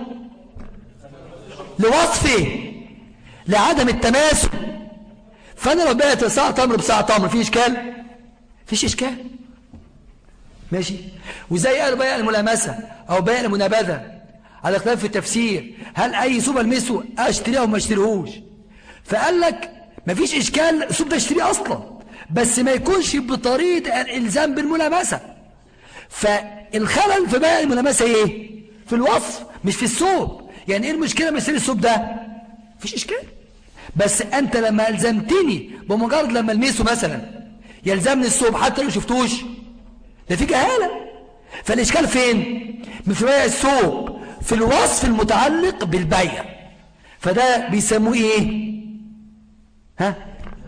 Speaker 1: لوصفه، لعدم التماثل. فأنا لو بعت ساعة تمر بساعة تمر في إشكال؟ فيش إشكال، ماشي. وزي قالوا بيع الملامسة أو بيع المنابذة على خلاف في التفسير، هل أي سوب ألمسه أشتريه أو ما أشتريهوش؟ فقال لك مفيش إشكال السوب ده اشتريه أصلا، بس ما يكونش بطريقة الإلزام بالملامسة. فالخلل في بيع الملامسة إيه؟ في الوصف مش في السوب. يعني إيه المشكلة ما اشتري السوب ده؟ مفيش إشكال، بس أنت لما ألزمتني بمجرد لما ألمسه مثلا يلزمني السوب حتى لو شفتوش، ده في جهالة. فالإشكال فين؟ في بيع السوب، في الوصف المتعلق بالبيع. فده بيسموه إيه؟ ها؟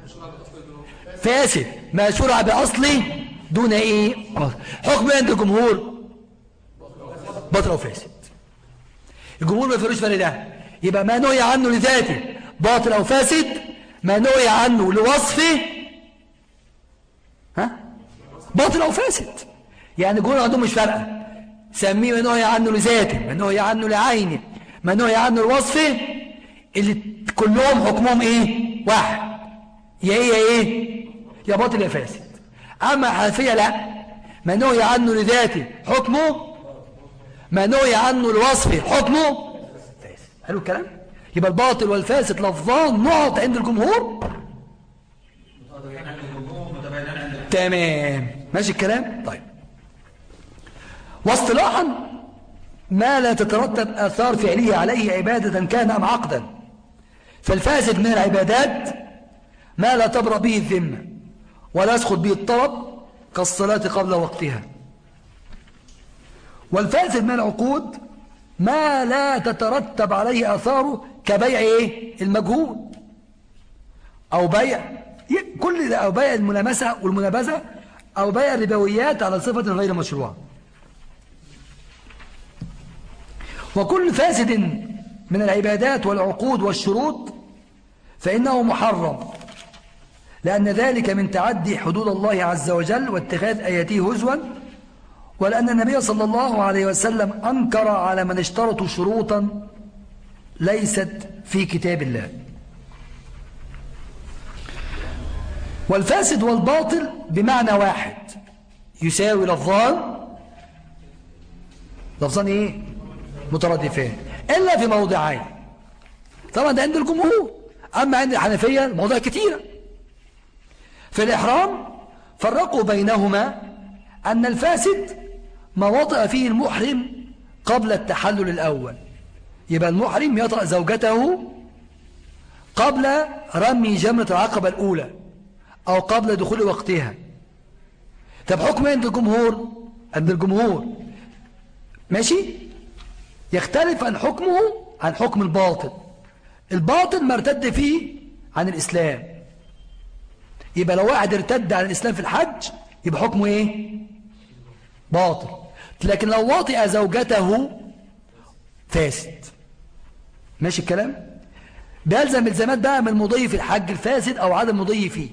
Speaker 1: فاسد، ما شرع بأصله دون إيه؟ حكم عند الجمهور باطل أو فاسد. الجمهور ما يفرقش بين ده. يبقى ما نهي عنه لذاته باطل أو فاسد، ما نهي عنه لوصفه ها؟ باطل أو فاسد. يعني الجمهور عندهم مش فارقة، سميه ما نهي عنه لذاته، ما نهي عنه لعينه، ما نهي عنه لوصفه، اللي كلهم حكمهم ايه؟ واحد، يا ايه يا ايه؟ يا باطل يا فاسد. اما الحنفية لا، ما نهي عنه لذاته حكمه، ما نهي عنه لوصفه حكمه فاسد. حلو الكلام؟ يبقى الباطل والفاسد لفظان نقط عند الجمهور. تمام، ماشي الكلام؟ طيب. واصطلاحا ما لا تترتب آثار فعله عليه عبادة كان أم عقدا. فالفاسد من العبادات ما لا تبرأ به الذمة ولا يسقط به الطلب كالصلاة قبل وقتها. والفاسد من العقود ما لا تترتب عليه آثاره كبيع ايه؟ المجهول، أو بيع كل ده، أو بيع الملامسة والمنابذة، أو بيع الربويات على صفة غير مشروعة. وكل فاسد من العبادات والعقود والشروط فإنه محرم، لأن ذلك من تعدي حدود الله عز وجل واتخاذ آياته هزوا، ولأن النبي صلى الله عليه وسلم أنكر على من اشترطوا شروطا ليست في كتاب الله. والفاسد والباطل بمعنى واحد، يساوي لفظان ايه؟ مترادفان، إلا في موضعين. طبعا ده عند الجمهور، أما عند الحنفية الموضوع كتيرة. في الإحرام فرقوا بينهما أن الفاسد ما وطئ فيه المحرم قبل التحلل الأول. يبقى المحرم يطأ زوجته قبل رمي جمرة العقبة الأولى أو قبل دخول وقتها. طب حكم عند الجمهور؟ عند الجمهور ماشي، يختلف عن حكمه عن حكم الباطل. الباطل ما ارتد فيه عن الإسلام. يبقى لو واحد ارتد عن الإسلام في الحج يبقى حكمه ايه؟ باطل. لكن لو وطئ زوجته فاسد. ماشي الكلام؟ بيلزم الزامات بقى من المضي في الحج الفاسد أو عدم المضي فيه.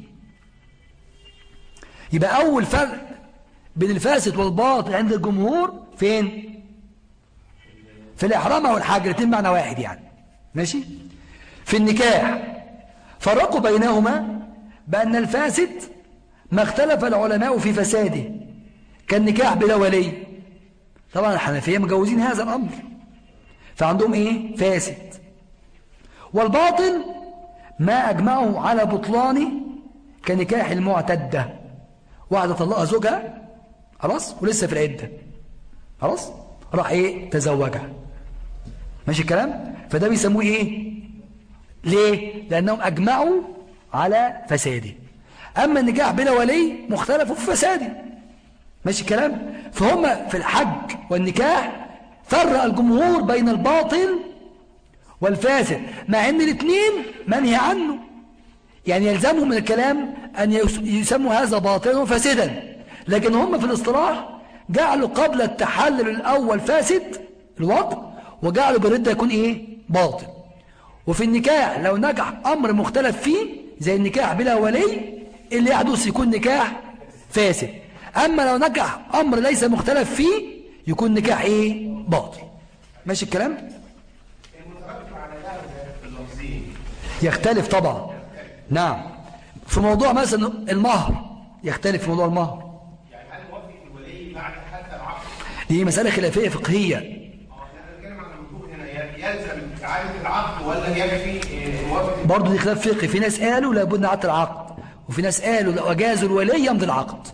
Speaker 1: يبقى أول فرق بين الفاسد والباطل عند الجمهور فين؟ في الإحرام أو الحج، الاثنين معنى واحد يعني. ماشي؟ في النكاح فرقوا بينهما بأن الفاسد ما اختلف العلماء في فساده كالنكاح بلا ولي. طبعا الحنفية مجوزين هذا الأمر، فعندهم ايه؟ فاسد. والباطل ما أجمعوا على بطلانه كنكاح المعتدة، واحدة طلقها زوجها خلاص ولسه في العدة، خلاص راح ايه؟ تزوجها. ماشي الكلام؟ فده بيسموه ايه؟ ليه؟ لأنهم أجمعوا على فساده. أما النكاح بلا ولي مختلف في فساده. ماشي الكلام؟ فهم في الحج والنكاح فرق الجمهور بين الباطل والفاسد، مع ان الاثنين منهي عنه. يعني يلزمهم من الكلام أن يسموا هذا باطلا وفاسدا، لكن هم في الاصطلاح جعلوا قبل التحلل الأول فاسد الوضع، وجعلوا بالردة يكون ايه؟ باطل. وفي النكاح لو نجح أمر مختلف فيه زي النكاح بلا ولي اللي يحدث يكون نكاح فاسد. أما لو نكح أمر ليس مختلف فيه يكون نكاح إيه؟ باطل. ماشي الكلام؟
Speaker 4: المترتب على هذا اللفظين
Speaker 1: يختلف طبعا. نعم. في موضوع مثلا المهر يختلف. في موضوع المهر
Speaker 4: يعني هل موافق الولي بعد حتى العقد؟
Speaker 1: دي مسألة خلافية فقهية.
Speaker 4: احنا بنتكلم عن الوجوب هنا، يلزم إعادة العقد ولا يكفي موافقة؟
Speaker 1: برضه دي خلاف فقهي. في ناس قالوا لابد من إعادة العقد، وفي ناس قالوا لو أجازوا الولي يمضي العقد.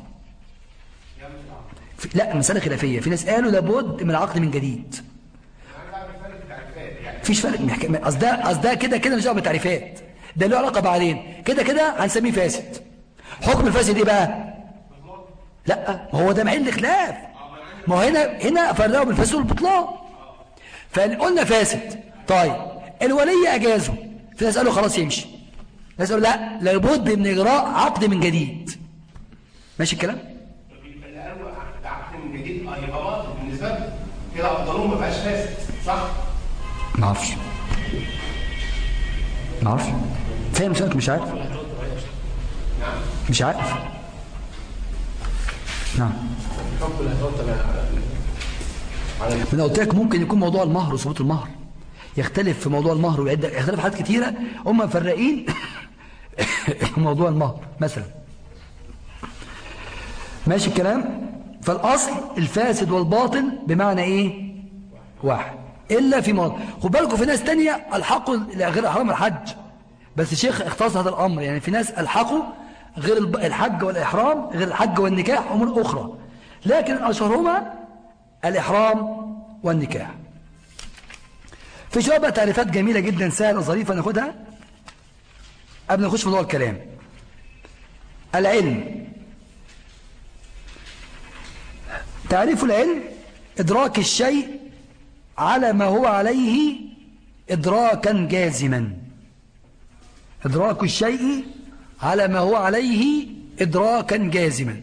Speaker 1: لا، مسألة خلافية. في ناس قالوا لابد من العقد من جديد. مفيش فرق. قصدها كده مش دعوه بالتعريفات، ده له علاقه بعدين. كده هنسميه فاسد. حكم الفاسد ايه بقى؟ لا، ما هو ده محل خلاف. ما هو هنا فرقوا بالفاسد والبطلان. فقلنا فاسد. طيب الولي اجازه، في ناس قالوا خلاص يمشي، ناس قالوا لا، لابد من اجراء عقد من جديد. ماشي الكلام؟
Speaker 4: اللي قالوا عقد من جديد هيبقى باطل بالنسبه له كده، افضلهم ما بقاش فاسد، صح؟
Speaker 1: ما اعرفش فاهم سؤالك؟ مش عارف. مش عارف. نعم. انا قلت لك ممكن يكون موضوع المهر وثبوت المهر يختلف. في موضوع المهر والعده يختلف في حاجات كتيره، هم مفرقين موضوع المهر مثلا. ماشي الكلام؟ فالاصل الفاسد والباطل بمعنى ايه؟ واحد. الا في موضوع، خد بالكم في ناس تانية الحقوا غير احرام الحج، بس الشيخ اختص هذا الامر. يعني في ناس الحقوا غير الحج والاحرام، غير الحج والنكاح امور اخرى، لكن اشهرهما الاحرام والنكاح. في شويه بقى تعريفات جميله جدا سهله ظريفه ناخدها قبل ما نخش في موضوع الكلام. العلم. تعريف العلم ادراك الشيء على ما هو عليه إدراكا جازما. إدراك الشيء على ما هو عليه إدراكا جازما.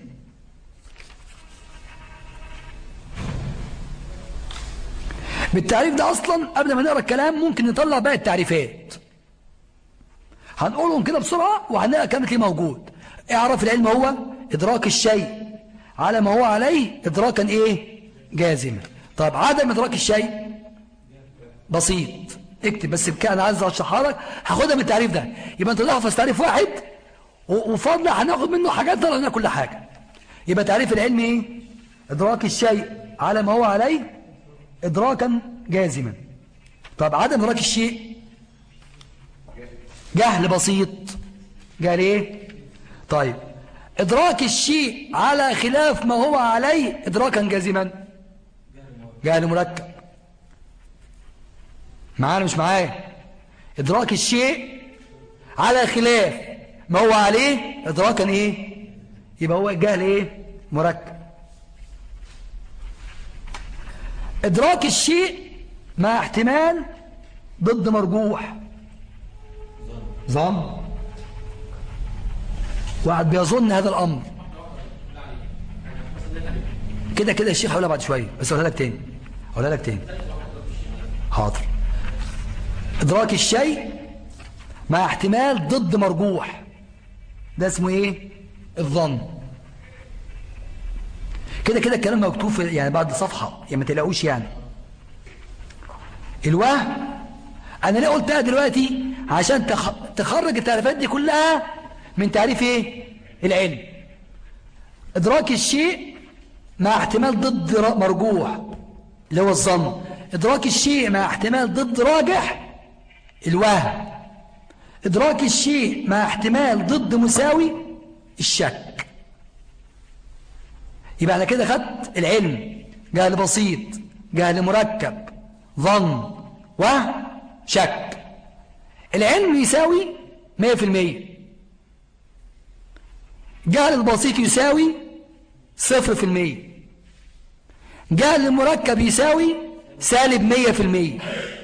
Speaker 1: بالتعريف ده أصلا قبل ما نقرأ الكلام ممكن نطلع بقى التعريفات، هنقولهم كده بسرعة وهنلاقي كلام ليه موجود. اعرف العلم هو إدراك الشيء على ما هو عليه إدراكا إيه؟ جازما. طب عدم إدراك الشيء بسيط، اكتب بس بكاء انا عايز اشرحها لك، هاخدها من التعريف ده. يبقى انت تحفظ تعريف واحد وفضلا هناخد منه حاجات طلعنا كل حاجه. يبقى تعريف العلم ايه؟ ادراك الشيء على ما هو عليه ادراكا جازما. طب عدم ادراك الشيء جهل بسيط. جهل ايه؟ طيب ادراك الشيء على خلاف ما هو عليه ادراكا جازما جهل مركب. معانا مش معايا؟ ادراك الشيء على خلاف ما هو عليه ادراكا ايه؟ يبقى هو الجهل ايه؟ مركب. ادراك الشيء مع احتمال ضد مرجوح. ظن. واحد بيظن هذا الامر كده الشيخ هقولها بعد شويه، بس اقولها لك تاني. حاضر. ادراك الشيء مع احتمال ضد مرجوح ده اسمه ايه؟ الظن. كده الكلام مكتوب يعني بعد صفحه، يعني ما تلاقوش. يعني الوهم انا ليه قلتها دلوقتي؟ عشان تخرج التعريفات دي كلها من تعريف ايه؟ العلم. ادراك الشيء مع احتمال ضد مرجوح اللي هو الظن. ادراك الشيء مع احتمال ضد راجح الوهم. ادراك الشيء مع احتمال ضد مساوي الشك. يبقى انا كده خدت العلم: جهل بسيط، جهل مركب، ظن، وهم، شك. العلم يساوي 100%، جهل البسيط يساوي 0%، جهل المركب يساوي -100%.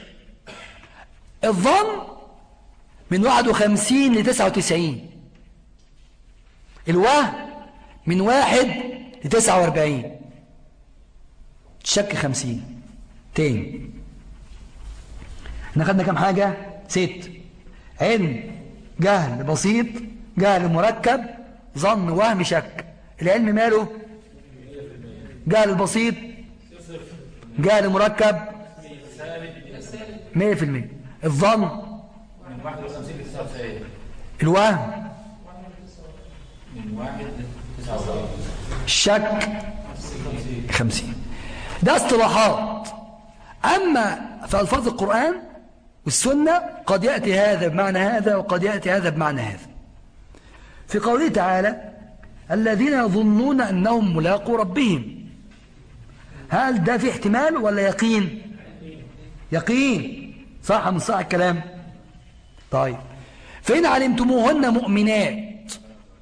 Speaker 1: الظن من 51 ل 99، الوهم من 1 ل 49، الشك 50. تاني احنا خدنا كام حاجة؟ 6: علم، جهل بسيط، جهل مركب، ظن، وهم، شك. العلم ماله جهل البسيط، جهل المركب 100%. الظن
Speaker 3: من 51 ل 99.
Speaker 1: الوهم
Speaker 3: من 1 ل 49.
Speaker 1: الشك 50. ده اصطلاحات. أما في ألفاظ القرآن والسنة قد يأتي هذا بمعنى هذا وقد يأتي هذا بمعنى هذا. في قوله تعالى الذين يظنون أنهم ملاقوا ربهم، هل ده في احتمال ولا يقين؟ يقين. صح من صح الكلام؟ طيب فإن علمتموهن مؤمنات،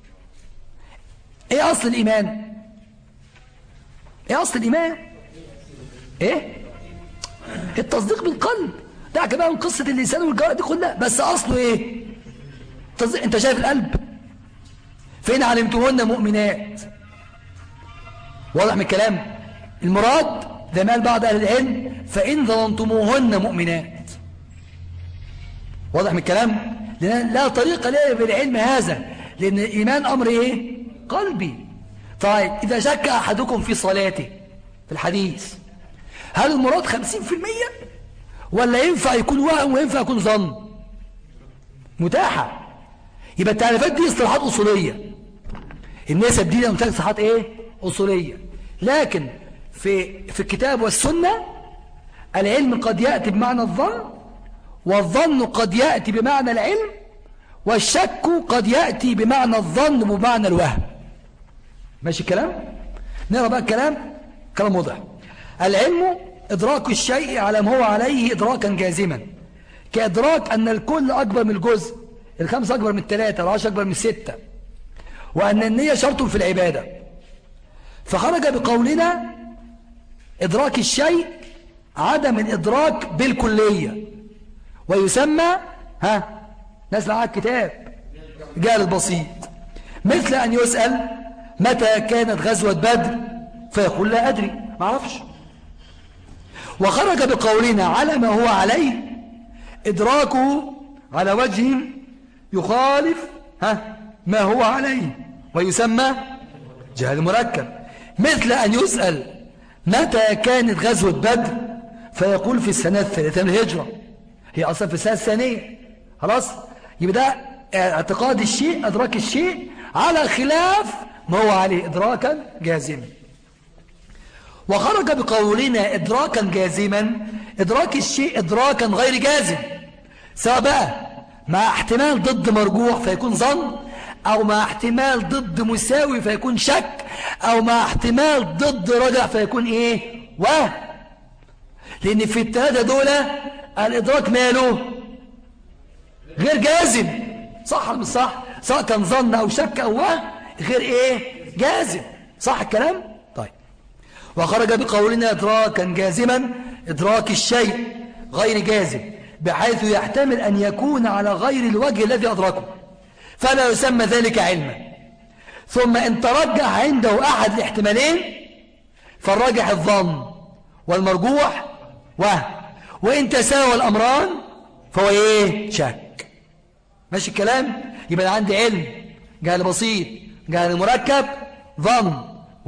Speaker 1: ايه أصل الإيمان؟ ايه أصل الإيمان؟ ايه؟ التصديق بالقلب. ده كمان من قصة اللسان والجوارح دي كلها، بس أصله ايه؟ انت شايف القلب. فإن علمتموهن مؤمنات، واضح من الكلام؟ المراد زي ما قال بعض أهل العلم فإن ظننتموهن مؤمنات. واضح من الكلام؟ لأن لا طريقة لي بالعلم هذا، لأن الإيمان أمر إيه؟ قلبي. طيب إذا شك أحدكم في صلاته في الحديث، هل المراد 50% ولا ينفع يكون وهم وينفع يكون ظن؟ متاحة. يبقى التعريفات دي اصطلاحات أصولية، النسب دي لها اصطلاحات إيه؟ أصولية. لكن في الكتاب والسنة العلم قد يأتي بمعنى الظن، والظن قد يأتي بمعنى العلم، والشك قد يأتي بمعنى الظن وبمعنى الوهم. ماشي الكلام؟ نرى بقى الكلام كلام واضح. العلم إدراك الشيء على ما هو عليه إدراكا جازما، كإدراك أن الكل أكبر من الجزء، الخمسة أكبر من الثلاثة، والعشرة أكبر من الستة، وأن النية شرط في العبادة. فخرج بقولنا إدراك الشيء عدم الإدراك بالكلية، ويسمى نسمع على الكتاب جهل البسيط، مثل أن يسأل متى كانت غزوة بدر فيقول لا أدري ما أعرفش. وخرج بقولنا على ما هو عليه إدراكه على وجه يخالف ما هو عليه، ويسمى جهل مركب، مثل أن يسأل متى كانت غزوة بدر فيقول في السنة 3 من الهجرة، هي أصلا في السنة الثانية. خلاص، يبقى ده اعتقاد الشيء، أدراك الشيء على خلاف ما هو عليه إدراكا جازما. وخرج بقولنا إدراكا جازما إدراك الشيء إدراكا غير جازم، سواء بقى مع احتمال ضد مرجوح فيكون ظن، أو مع احتمال ضد مساوي فيكون شك، أو مع احتمال ضد رجع فيكون إيه؟ وهم. لأن في الثلاثة دول الإدراك ماله غير جازم، صح ولا مش صح؟ سواء كان ظن أو شك أو وهم غير إيه؟ جازم. صح الكلام؟ طيب. وخرج بقولنا إدراكا جازما إدراك الشيء غير جازم، بحيث يحتمل أن يكون على غير الوجه الذي أدركه، فلا يسمى ذلك علما. ثم إن ترجح عنده أحد الاحتمالين فالراجح الظن والمرجوح وهم، وإن تساوى الأمران فهو إيه؟ شك. ماشي الكلام؟ يبقى عندي علم، جهل بسيط، جهل مركب، ظن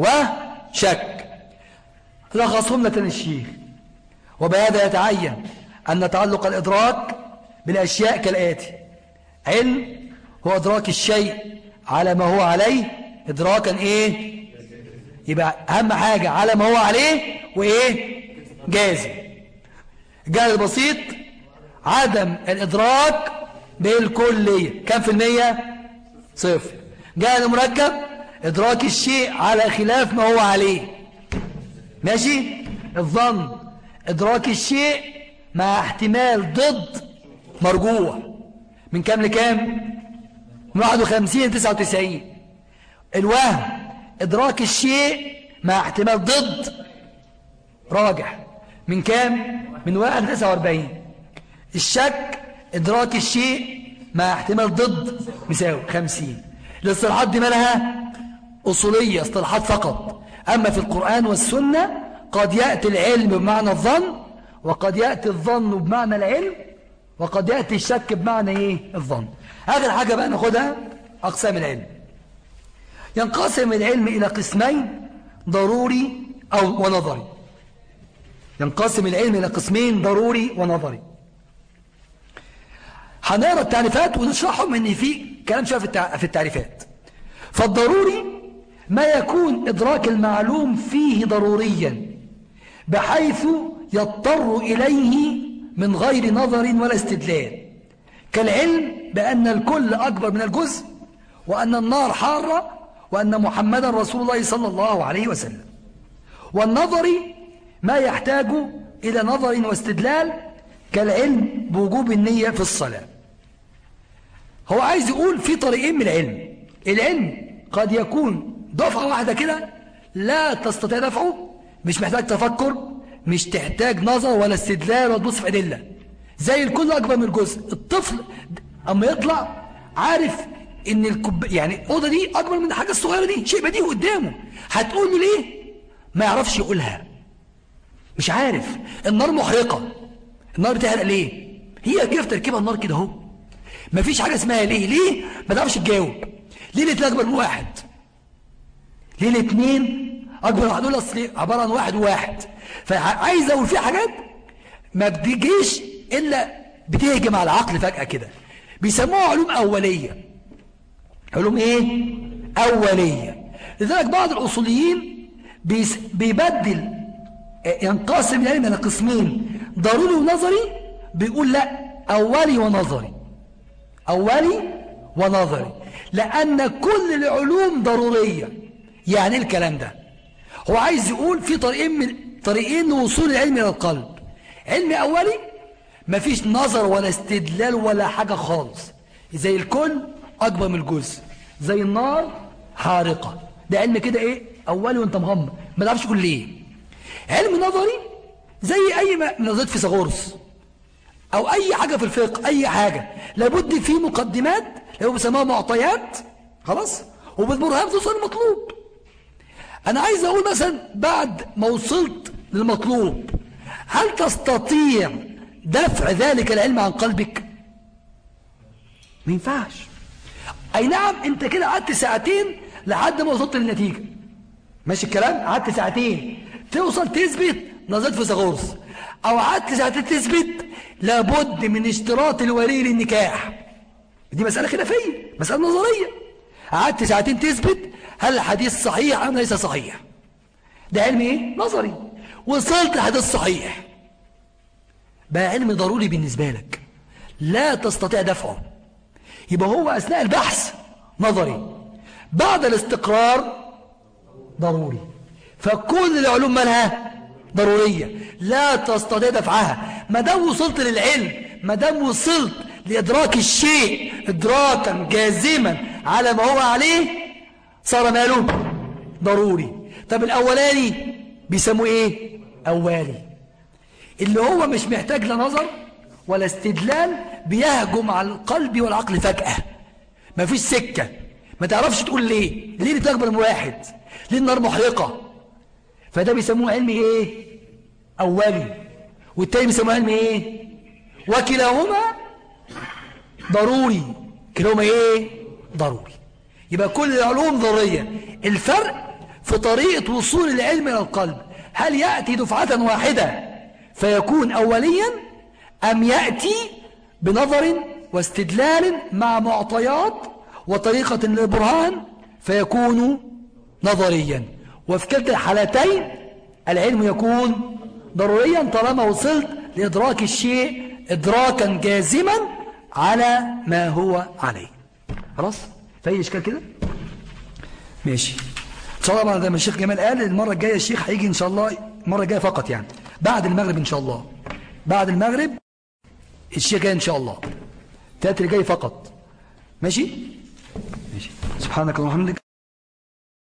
Speaker 1: وشك. لخصهم لنا الشيخ. وبهذا يتعين أن تعلق الإدراك بالأشياء كالآتي: علم هو إدراك الشيء على ما هو عليه إدراكا إيه؟ يبقى أهم حاجة على ما هو عليه وإيه؟ جازم. الجهل البسيط عدم الإدراك بالكلية، كم في المية؟ 0. جهل مركب إدراك الشيء على خلاف ما هو عليه. ماشي؟ الظن إدراك الشيء مع احتمال ضد مرجوح، من كام لكام؟ من 51 ل 99. الوهم إدراك الشيء مع احتمال ضد راجح، من كام؟ من 1 ل 49. الشك إدراك الشيء مع احتمال ضد مساوي 50. الاصطلاحات دي مالها أصولية، اصطلاحات فقط. أما في القرآن والسنة قد يأتي العلم بمعنى الظن، وقد يأتي الظن بمعنى العلم، وقد يأتي الشك بمعنى إيه؟ الظن. آخر حاجة بقى ناخدها أقسام العلم. ينقسم العلم إلى قسمين: ضروري أو ونظري. ينقسم العلم إلى قسمين: ضروري ونظري. هنقرا التعريفات ونشرحهم، ان في كلام شويه في التعريفات. فالضروري ما يكون إدراك المعلوم فيه ضروريا بحيث يضطر إليه من غير نظر ولا استدلال، كالعلم بأن الكل أكبر من الجزء، وأن النار حارة، وأن محمدا رسول الله صلى الله عليه وسلم. والنظري ما يحتاج إلى نظر واستدلال، كالعلم بوجوب النية في الصلاة. هو عايز يقول في طريقين من العلم. العلم قد يكون دفعة واحدة كده لا تستطيع دفعه، مش محتاج تفكر، مش تحتاج نظر ولا استدلال ولا تبص في أدلة، زي الكل أكبر من الجزء. الطفل أما يطلع عارف إن يعني الأوضة دي أكبر من الحاجة الصغيرة دي، شيء بديهي قدامه. هتقول له ليه؟ ما يعرفش يقولها، مش عارف. النار محرقة، النار بتحرق ليه؟ هي كيف تركيبها النار كده اهو، مفيش حاجة اسمها ليه ما تعرفش تجاوب. ليه الاثنين أكبر من واحد؟ ليه الاثنين أكبر من واحد؟ دول أصل عبارة عن واحد وواحد. فعايز أقول في حاجات ما بتجيش إلا بتهجم على العقل فجأة كده، بيسموها علوم أولية. علوم إيه؟ أولية. لذلك بعض الأصوليين بيبدل، ينقسم العلم إلى قسمين: ضروري ونظري. بيقول لا، أولي ونظري. أولي ونظري، لأن كل العلوم ضرورية. يعني الكلام ده هو عايز يقول في طريقين لوصول العلم إلى القلب. علم أولي مفيش نظر ولا استدلال ولا حاجة خالص، زي الكل أكبر من الجزء، زي النار حارقة. ده علم كده إيه؟ أولي وانت مغمض ما تعرفش تقول ليه. علم نظري زي أي نظرية فيثاغورس أو أي حاجة في الفقه، أي حاجة لابد فيه مقدمات اللي هو بيسموها معطيات، خلاص، وبالبرهان توصل المطلوب. أنا عايز أقول مثلا بعد ما وصلت للمطلوب، هل تستطيع دفع ذلك العلم عن قلبك؟ ما ينفعش. أي نعم، أنت كده قعدت ساعتين لحد ما وصلت للنتيجة، ماشي الكلام؟ قعدت ساعتين توصل تثبت نظرية فيثاغورس، أو قعدت ساعتين تثبت لابد من اشتراط الولي للنكاح. دي مسألة خلافية، مسألة نظرية. قعدت ساعتين تثبت هل الحديث صحيح أم ليس صحيح. ده علم إيه؟ نظري. وصلت لحديث صحيح، بقى علم ضروري بالنسبة لك، لا تستطيع دفعه. يبقى هو أثناء البحث نظري، بعد الاستقرار ضروري. فكل العلوم مالها ضرورية، لا تستطيع دفعها. ما دام وصلت للعلم، ما دام وصلت لإدراك الشيء إدراكا جازما على ما هو عليه، صار ماله ضروري. طب الأولاني بيسموه إيه؟ أولي، اللي هو مش محتاج لا نظر ولا استدلال، بيهجم على القلب والعقل فجأة، ما فيش سكة، ما تعرفش تقول ليه اللي تقبل من واحد، ليه النار محرقة. فده بيسموه علم إيه؟ أولي. والتاني بيسموه علم إيه؟ وكلاهما ضروري. كلاهما إيه؟ ضروري. يبقى كل العلوم ضرورية. الفرق في طريقة وصول العلم إلى القلب، هل يأتي دفعة واحدة فيكون أوليا، أم يأتي بنظر واستدلال مع معطيات وطريقة للبرهان فيكون نظريا. وفي كلتا الحالتين العلم يكون ضروريا طالما وصلت لإدراك الشيء إدراكا جازما على ما هو عليه. خلاص؟ في إشكال كده؟ ماشي. إن شاء الله زي ما الشيخ جمال قال، المرة الجاية الشيخ هيجي إن شاء الله المرة الجاية فقط، يعني بعد المغرب إن شاء الله. بعد المغرب الشيخ جاي إن شاء الله، التلاتة اللي جاي فقط. ماشي؟ ماشي. سبحانك اللهم وبحمدك.